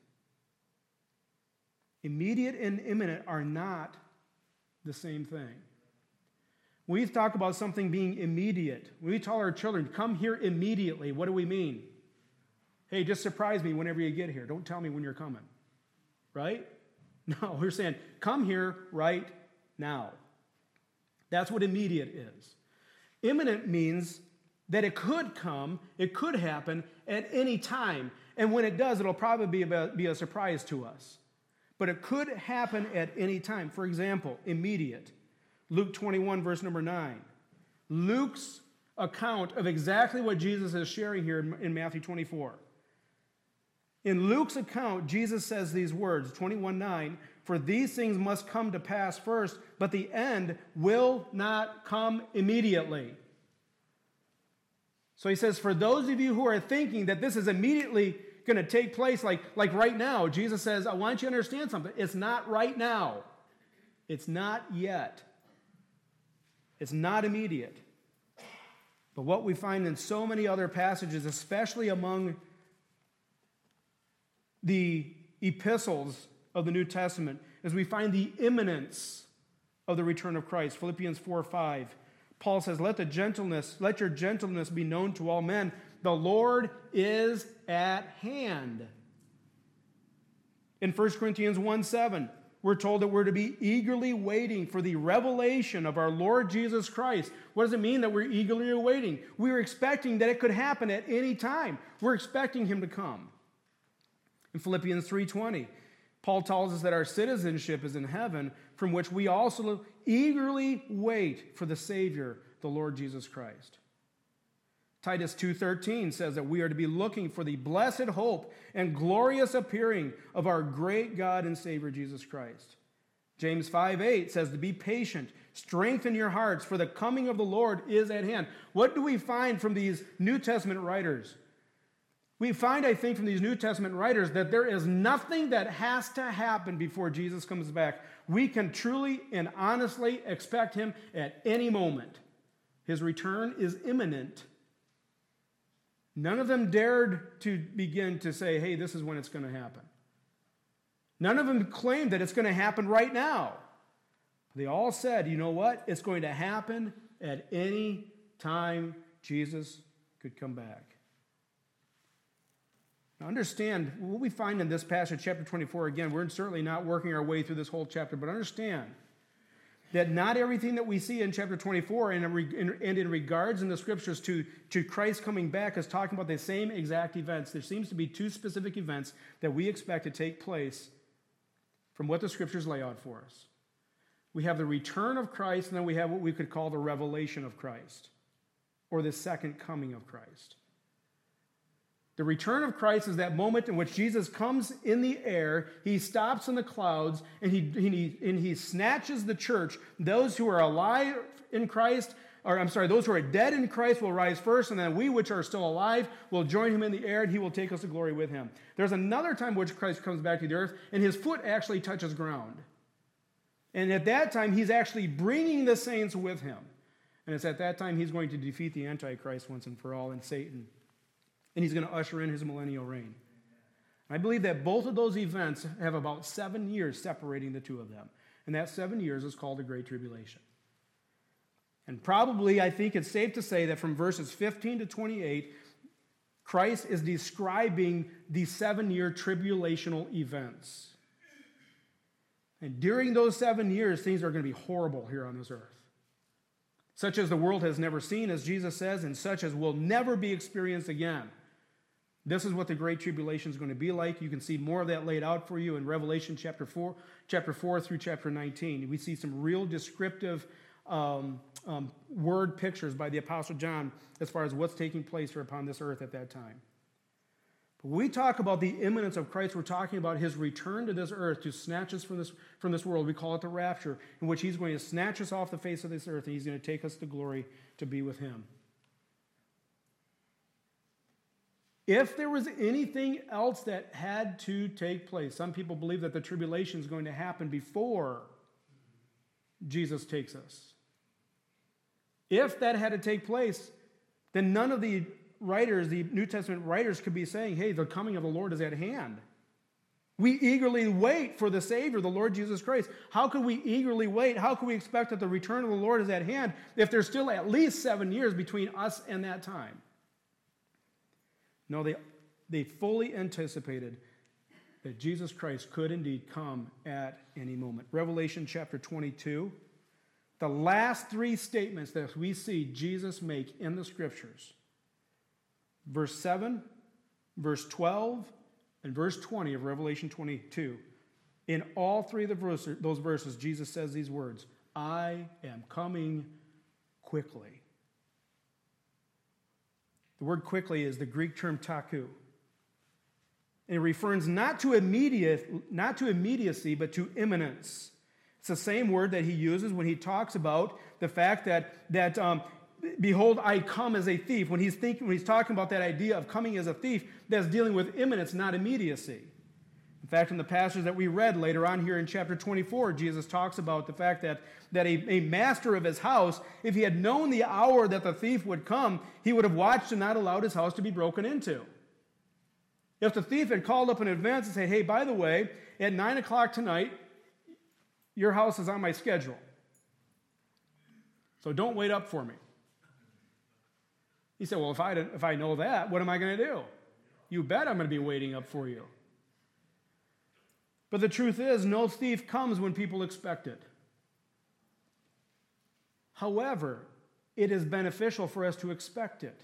Immediate and imminent are not the same thing. When we talk about something being immediate, when we tell our children, come here immediately, what do we mean? Hey, just surprise me whenever you get here. Don't tell me when you're coming. Right? No, we're saying, come here right now. That's what immediate is. Imminent means that it could come, it could happen at any time. And when it does, it'll probably be, about, be a surprise to us. But it could happen at any time. For example, immediate. Luke twenty-one, verse number nine. Luke's account of exactly what Jesus is sharing here in Matthew twenty-four. In Luke's account, Jesus says these words, twenty-one nine, for these things must come to pass first, but the end will not come immediately. So he says, for those of you who are thinking that this is immediately going to take place, like, like right now, Jesus says, I want you to understand something. It's not right now. It's not yet. It's not immediate. But what we find in so many other passages, especially among the epistles of the New Testament, is we find the imminence of the return of Christ. Philippians four five. Paul says, let the gentleness, let your gentleness be known to all men. The Lord is at hand. In First Corinthians one seven, we're told that we're to be eagerly waiting for the revelation of our Lord Jesus Christ. What does it mean that we're eagerly awaiting? We're expecting that it could happen at any time. We're expecting him to come. In Philippians three twenty, Paul tells us that our citizenship is in heaven, from which we also eagerly wait for the Savior, the Lord Jesus Christ. Titus two thirteen says that we are to be looking for the blessed hope and glorious appearing of our great God and Savior Jesus Christ. James five eight says to be patient, strengthen your hearts, for the coming of the Lord is at hand. What do we find from these New Testament writers? We find, I think, from these New Testament writers that there is nothing that has to happen before Jesus comes back. We can truly and honestly expect him at any moment. His return is imminent. None of them dared to begin to say, hey, this is when it's going to happen. None of them claimed that it's going to happen right now. They all said, you know what? It's going to happen at any time Jesus could come back. Now understand, what we find in this passage, chapter twenty-four, again, we're certainly not working our way through this whole chapter, but understand that not everything that we see in chapter twenty-four and in, and in regards in the scriptures to, to Christ coming back is talking about the same exact events. There seems to be two specific events that we expect to take place from what the scriptures lay out for us. We have the return of Christ, and then we have what we could call the revelation of Christ, or the second coming of Christ. The return of Christ is that moment in which Jesus comes in the air, he stops in the clouds, and he, he, and he snatches the church. Those who are alive in Christ, or I'm sorry, those who are dead in Christ will rise first, and then we which are still alive will join him in the air, and he will take us to glory with him. There's another time which Christ comes back to the earth, and his foot actually touches ground. And at that time, he's actually bringing the saints with him. And it's at that time he's going to defeat the Antichrist once and for all, and Satan. And he's going to usher in his millennial reign. I believe that both of those events have about seven years separating the two of them. And that seven years is called the Great Tribulation. And probably, I think it's safe to say that from verses fifteen to twenty-eight, Christ is describing the seven-year tribulational events. And during those seven years, things are going to be horrible here on this earth. Such as the world has never seen, as Jesus says, and such as will never be experienced again. This is what the Great Tribulation is going to be like. You can see more of that laid out for you in Revelation chapter four, chapter four through chapter nineteen. We see some real descriptive um, um, word pictures by the Apostle John as far as what's taking place here upon this earth at that time. But when we talk about the imminence of Christ, we're talking about his return to this earth to snatch us from this, from this world. We call it the rapture, in which he's going to snatch us off the face of this earth, and he's going to take us to glory to be with him. If there was anything else that had to take place, some people believe that the tribulation is going to happen before Jesus takes us. If that had to take place, then none of the writers, the New Testament writers, could be saying, hey, the coming of the Lord is at hand. We eagerly wait for the Savior, the Lord Jesus Christ. How could we eagerly wait? How can we expect that the return of the Lord is at hand if there's still at least seven years between us and that time? No, they, they fully anticipated that Jesus Christ could indeed come at any moment. Revelation chapter twenty-two, the last three statements that we see Jesus make in the Scriptures, verse seven, verse twelve, and verse twenty of Revelation twenty-two. In all three of the verses, those verses, Jesus says these words, I am coming quickly. The word quickly is the Greek term taku. And it refers not to immediate, not to immediacy, but to imminence. It's the same word that he uses when he talks about the fact that, that um, behold, I come as a thief. When he's thinking, when he's talking about that idea of coming as a thief, that's dealing with imminence, not immediacy. In fact, in the passage that we read later on here in chapter twenty-four, Jesus talks about the fact that, that a, a master of his house, if he had known the hour that the thief would come, he would have watched and not allowed his house to be broken into. If the thief had called up in advance and said, hey, by the way, at nine o'clock tonight, your house is on my schedule, so don't wait up for me. He said, well, if I, if I know that, what am I going to do? You bet I'm going to be waiting up for you. But the truth is, no thief comes when people expect it. However, it is beneficial for us to expect it.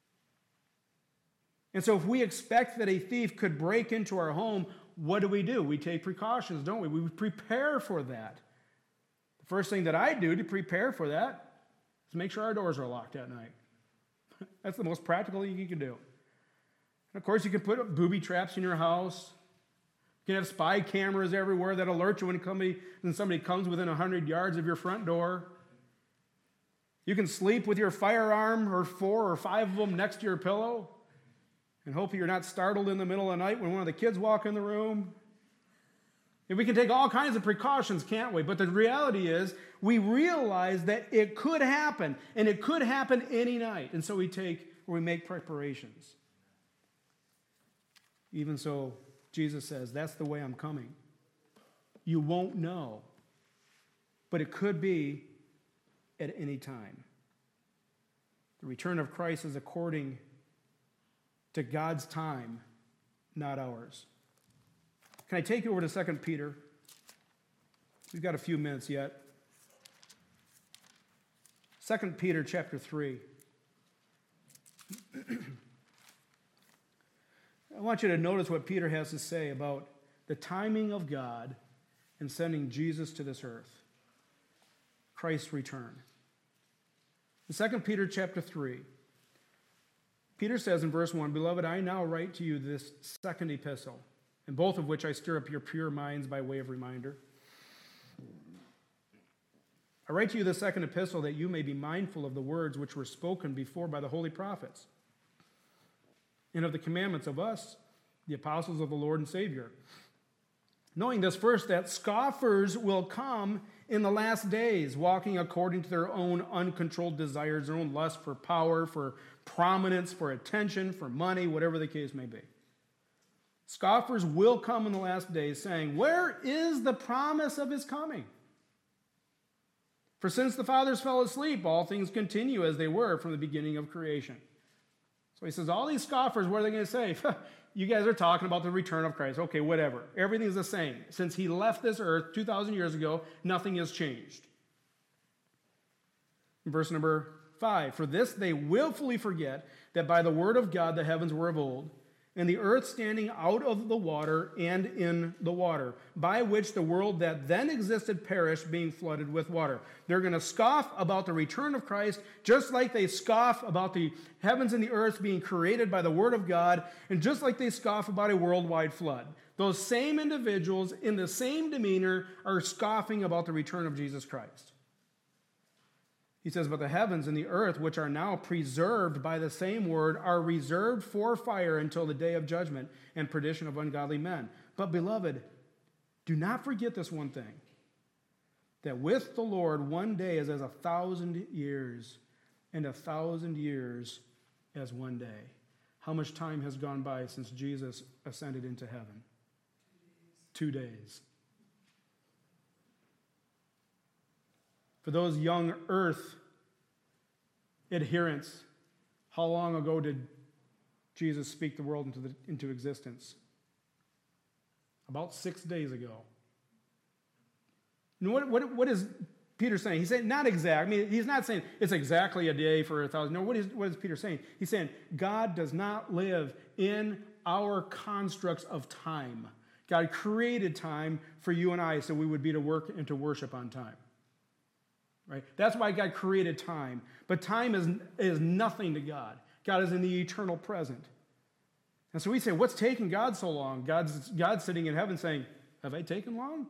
And so if we expect that a thief could break into our home, what do we do? We take precautions, don't we? We prepare for that. The first thing that I do to prepare for that is make sure our doors are locked at night. That's the most practical thing you can do. And of course, you can put up booby traps in your house. You can have spy cameras everywhere that alert you when somebody, when somebody comes within one hundred yards of your front door. You can sleep with your firearm or four or five of them next to your pillow and hope you're not startled in the middle of the night when one of the kids walk in the room. And we can take all kinds of precautions, can't we? But the reality is we realize that it could happen, and it could happen any night. And so we take, or we make preparations. Even so, Jesus says, that's the way I'm coming. You won't know, but it could be at any time. The return of Christ is according to God's time not ours. Can I take you over to Second Peter? We've got a few minutes yet. Second Peter chapter three. I want you to notice what Peter has to say about the timing of God in sending Jesus to this earth. Christ's return. In Second Peter chapter three, Peter says in verse one, Beloved, I now write to you this second epistle, in both of which I stir up your pure minds by way of reminder. I write to you the second epistle that you may be mindful of the words which were spoken before by the holy prophets, and of the commandments of us, the apostles of the Lord and Savior. Knowing this first, that scoffers will come in the last days, walking according to their own uncontrolled desires, their own lust for power, for prominence, for attention, for money, whatever the case may be. Scoffers will come in the last days saying, Where is the promise of his coming? For since the fathers fell asleep, all things continue as they were from the beginning of creation. So he says, all these scoffers, what are they going to say? You guys are talking about the return of Christ. Okay, whatever. Everything's the same. Since he left this earth two thousand years ago, nothing has changed. Verse number five, For this they willfully forget that by the word of God the heavens were of old, and the earth standing out of the water and in the water, by which the world that then existed perished, being flooded with water. They're going to scoff about the return of Christ, just like they scoff about the heavens and the earth being created by the word of God, and just like they scoff about a worldwide flood. Those same individuals in the same demeanor are scoffing about the return of Jesus Christ. He says, But the heavens and the earth, which are now preserved by the same word, are reserved for fire until the day of judgment and perdition of ungodly men. But, beloved, do not forget this one thing, that with the Lord one day is as a thousand years, and a thousand years as one day. How much time has gone by since Jesus ascended into heaven? Two days. Two days. For those young earth adherents, how long ago did Jesus speak the world into, the, into existence? About six days ago. And what, what, what is Peter saying? He's saying, not exact. I mean, he's not saying it's exactly a day for a thousand. No, what is, what is Peter saying? He's saying God does not live in our constructs of time. God created time for you and I so we would be to work and to worship on time. Right? That's why God created time. But time is, is nothing to God. God is in the eternal present. And so we say, what's taking God so long? God's, God's sitting in heaven saying, have I taken long?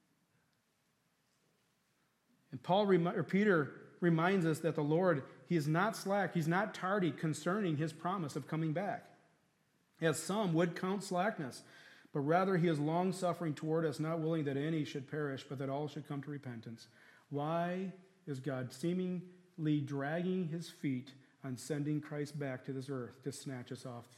And Paul or Peter reminds us that the Lord, he is not slack, he's not tardy concerning his promise of coming back, as some would count slackness, but rather he is long-suffering toward us, not willing that any should perish, but that all should come to repentance. Why is God seemingly dragging his feet on sending Christ back to this earth to snatch us off?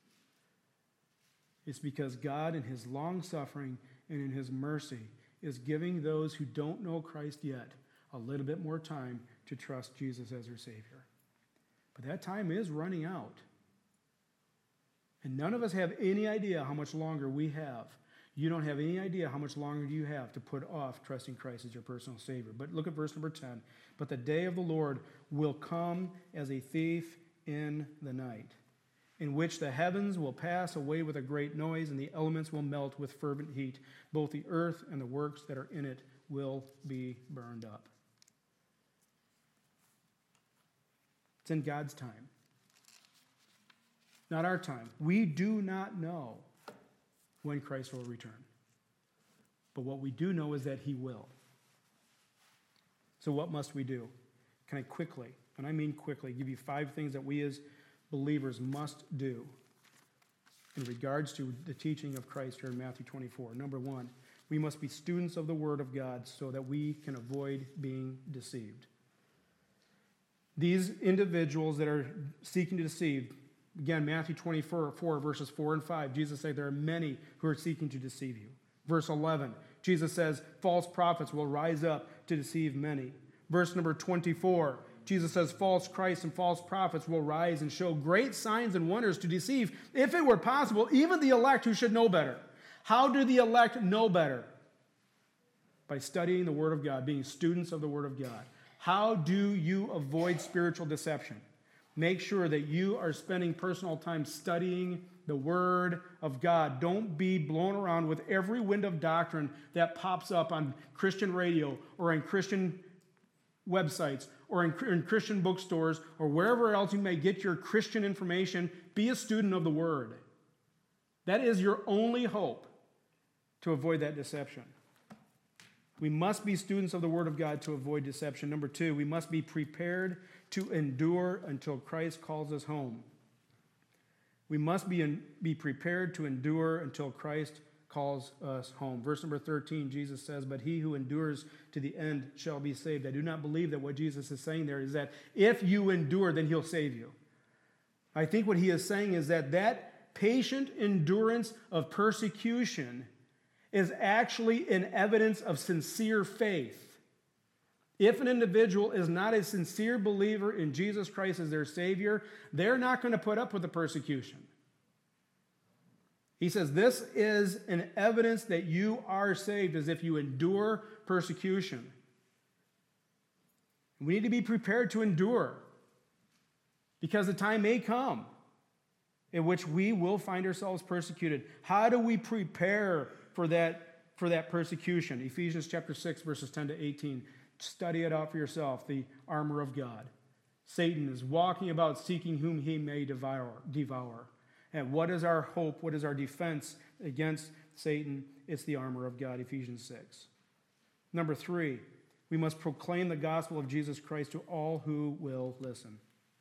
It's because God, in his long-suffering and in his mercy, is giving those who don't know Christ yet a little bit more time to trust Jesus as their Savior. But that time is running out. And none of us have any idea how much longer we have. You don't have any idea how much longer you have to put off trusting Christ as your personal Savior. But look at verse number ten. But the day of the Lord will come as a thief in the night, in which the heavens will pass away with a great noise, and the elements will melt with fervent heat. Both the earth and the works that are in it will be burned up. It's in God's time, not our time. We do not know when Christ will return. But what we do know is that he will. So what must we do? Can I quickly, and I mean quickly, give you five things that we as believers must do in regards to the teaching of Christ here in Matthew twenty-four. Number one, we must be students of the Word of God so that we can avoid being deceived. These individuals that are seeking to deceive, again, Matthew twenty-four, four, verses four and five, Jesus said there are many who are seeking to deceive you. Verse eleven, Jesus says false prophets will rise up to deceive many. Verse number twenty-four, Jesus says false Christs and false prophets will rise and show great signs and wonders to deceive, if it were possible, even the elect who should know better. How do the elect know better? By studying the Word of God, being students of the Word of God. How do you avoid spiritual deception? Make sure that you are spending personal time studying the Word of God. Don't be blown around with every wind of doctrine that pops up on Christian radio or on Christian websites or in, in Christian bookstores or wherever else you may get your Christian information. Be a student of the Word. That is your only hope to avoid that deception. We must be students of the Word of God to avoid deception. Number two, we must be prepared to endure until Christ calls us home. We must be, in, be prepared to endure until Christ calls us home. Verse number thirteen, Jesus says, "But he who endures to the end shall be saved." I do not believe that what Jesus is saying there is that if you endure, then he'll save you. I think what he is saying is that that patient endurance of persecution is actually an evidence of sincere faith. If an individual is not a sincere believer in Jesus Christ as their Savior, they're not going to put up with the persecution. He says this is an evidence that you are saved, as if you endure persecution. We need to be prepared to endure, because the time may come in which we will find ourselves persecuted. How do we prepare for that, for that persecution? Ephesians chapter six, verses ten to eighteen. Study it out for yourself, the armor of God. Satan is walking about seeking whom he may devour. devour. And what is our hope? What is our defense against Satan? It's the armor of God, Ephesians six. Number three, we must proclaim the gospel of Jesus Christ to all who will listen.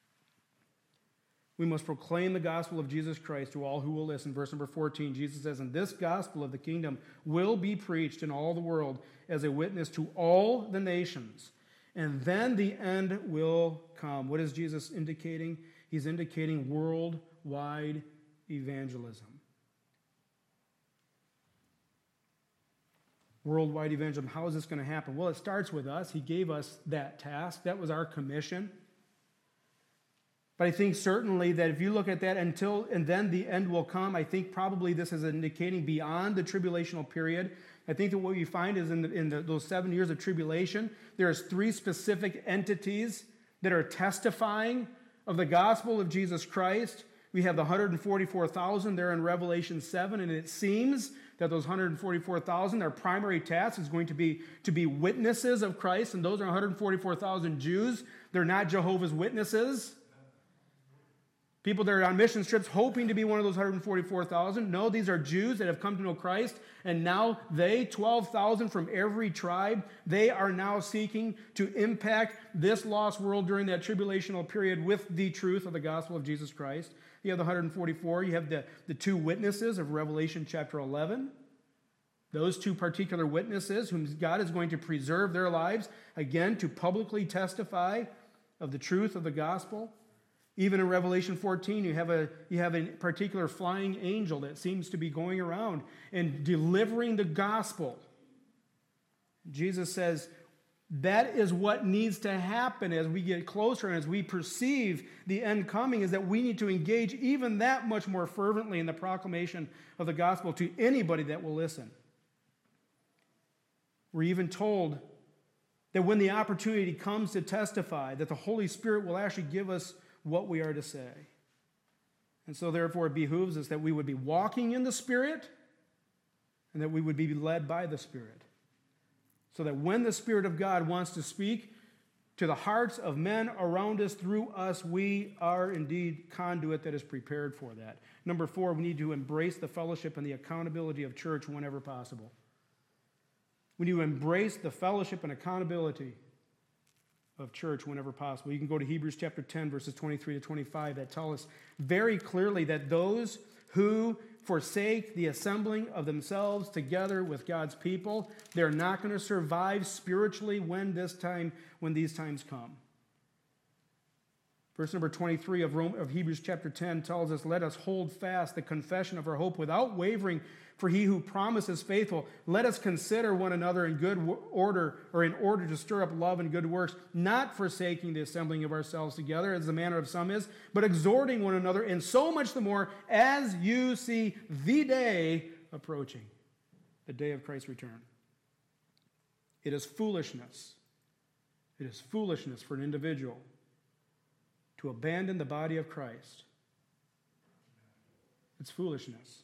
We must proclaim the gospel of Jesus Christ to all who will listen. Verse number fourteen, Jesus says, "And this gospel of the kingdom will be preached in all the world as a witness to all the nations, and then the end will come." What is Jesus indicating? He's indicating worldwide evangelism. Worldwide evangelism. How is this going to happen? Well, it starts with us. He gave us that task. That was our commission. But I think certainly that if you look at that until and then the end will come, I think probably this is indicating beyond the tribulational period. I think that what you find is in, the, in the, those seven years of tribulation, there's three specific entities that are testifying of the gospel of Jesus Christ. We have the one hundred forty-four thousand there in Revelation seven, and it seems that those one hundred forty-four thousand, their primary task is going to be to be witnesses of Christ, and those are one hundred forty-four thousand Jews. They're not Jehovah's Witnesses. People that are on mission trips hoping to be one of those one hundred forty-four thousand. No, these are Jews that have come to know Christ, and now they, twelve thousand from every tribe, they are now seeking to impact this lost world during that tribulational period with the truth of the gospel of Jesus Christ. You have the one hundred forty-four. You have the, the two witnesses of Revelation chapter eleven. Those two particular witnesses whom God is going to preserve their lives, again, to publicly testify of the truth of the gospel. Even in Revelation fourteen, you have a you have a particular flying angel that seems to be going around and delivering the gospel. Jesus says that is what needs to happen as we get closer and as we perceive the end coming, is that we need to engage even that much more fervently in the proclamation of the gospel to anybody that will listen. We're even told that when the opportunity comes to testify, that the Holy Spirit will actually give us what we are to say. And so therefore it behooves us that we would be walking in the Spirit and that we would be led by the Spirit. So that when the Spirit of God wants to speak to the hearts of men around us through us, we are indeed conduit that is prepared for that. Number four, we need to embrace the fellowship and the accountability of church whenever possible. We need to embrace the fellowship and accountability of church whenever possible. You can go to Hebrews chapter ten, verses twenty-three to twenty-five, that tell us very clearly that those who forsake the assembling of themselves together with God's people, they're not going to survive spiritually when this time, when these times come. Verse number twenty-three of, Rome, of Hebrews chapter ten tells us, let us hold fast the confession of our hope without wavering, for he who promises faithful. Let us consider one another in good order, or in order to stir up love and good works, not forsaking the assembling of ourselves together, as the manner of some is, but exhorting one another, and so much the more as you see the day approaching, the day of Christ's return. It is foolishness. It is foolishness for an individual to abandon the body of Christ. It's foolishness.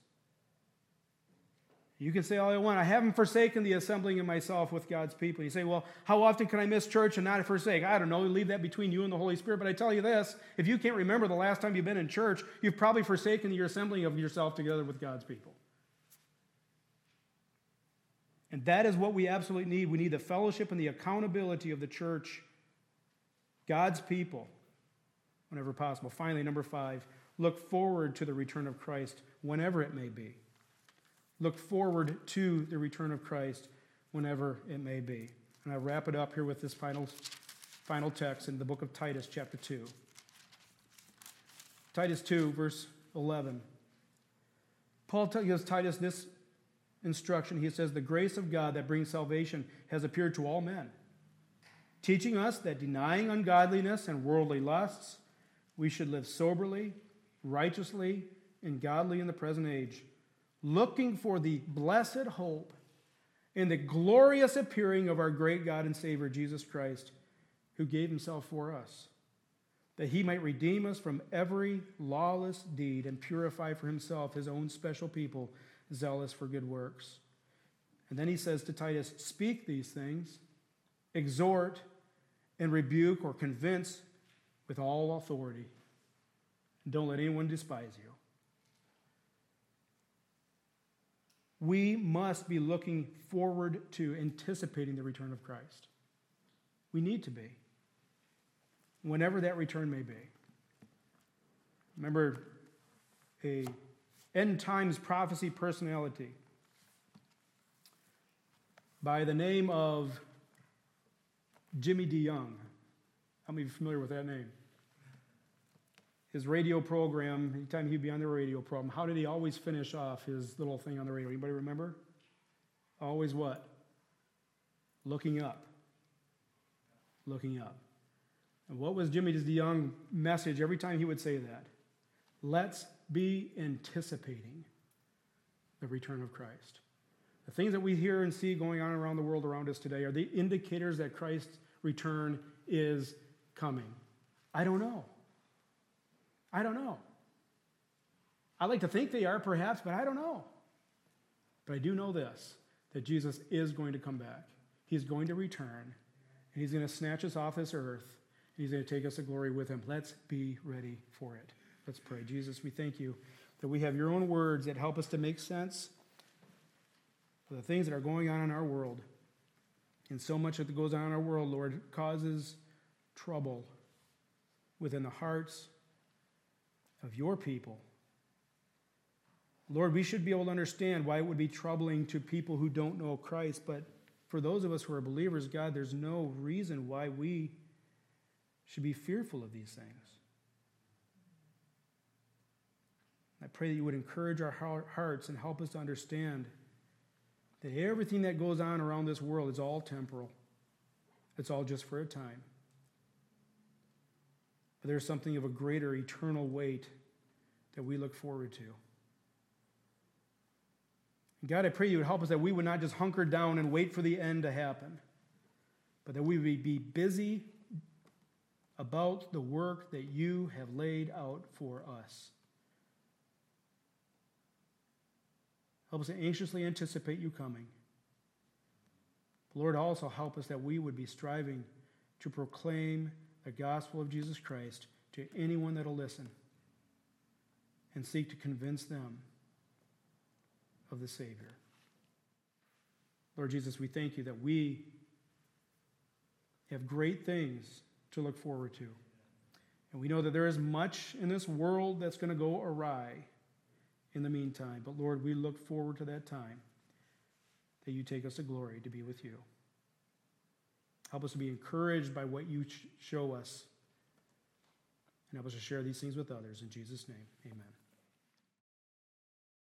You can say all you want, I haven't forsaken the assembling of myself with God's people. You say, well, how often can I miss church and not forsake? I don't know, leave that between you and the Holy Spirit. But I tell you this, if you can't remember the last time you've been in church, you've probably forsaken your assembling of yourself together with God's people. And that is what we absolutely need. We need the fellowship and the accountability of the church, God's people, whenever possible. Finally, number five, look forward to the return of Christ whenever it may be. Look forward to the return of Christ whenever it may be. And I wrap it up here with this final, final text in the book of Titus, chapter two. Titus two, verse eleven. Paul gives Titus this instruction. He says, the grace of God that brings salvation has appeared to all men, teaching us that denying ungodliness and worldly lusts, we should live soberly, righteously, and godly in the present age, looking for the blessed hope and the glorious appearing of our great God and Savior, Jesus Christ, who gave himself for us, that he might redeem us from every lawless deed and purify for himself his own special people, zealous for good works. And then he says to Titus, speak these things, exhort and rebuke or convince with all authority. And don't let anyone despise you. We must be looking forward to anticipating the return of Christ. We need to be, whenever that return may be. Remember, a end times prophecy personality by the name of Jimmy DeYoung. How many of you are familiar with that name? His radio program, anytime he'd be on the radio program, how did he always finish off his little thing on the radio? Anybody remember? Always what? Looking up. Looking up. And what was Jimmy DeYoung's message every time he would say that? Let's be anticipating the return of Christ. The things that we hear and see going on around the world around us today, are they indicators that Christ's return is coming? I don't know. I don't know. I like to think they are, perhaps, but I don't know. But I do know this, that Jesus is going to come back. He's going to return, and he's going to snatch us off this earth, and he's going to take us to glory with him. Let's be ready for it. Let's pray. Jesus, we thank you that we have your own words that help us to make sense of the things that are going on in our world. And so much that goes on in our world, Lord, causes trouble within the hearts of your people. Lord, we should be able to understand why it would be troubling to people who don't know Christ, but for those of us who are believers, God, there's no reason why we should be fearful of these things. I pray that you would encourage our hearts and help us to understand that everything that goes on around this world is all temporal. It's all just for a time. But there's something of a greater eternal weight that we look forward to. And God, I pray you would help us that we would not just hunker down and wait for the end to happen, but that we would be busy about the work that you have laid out for us. Help us to anxiously anticipate you coming. Lord, also help us that we would be striving to proclaim the gospel of Jesus Christ to anyone that will listen and seek to convince them of the Savior. Lord Jesus, we thank you that we have great things to look forward to. And we know that there is much in this world that's going to go awry in the meantime. But Lord, we look forward to that time that you take us to glory to be with you. Help us to be encouraged by what you show us. and help us to share these things with others. In Jesus' name, amen.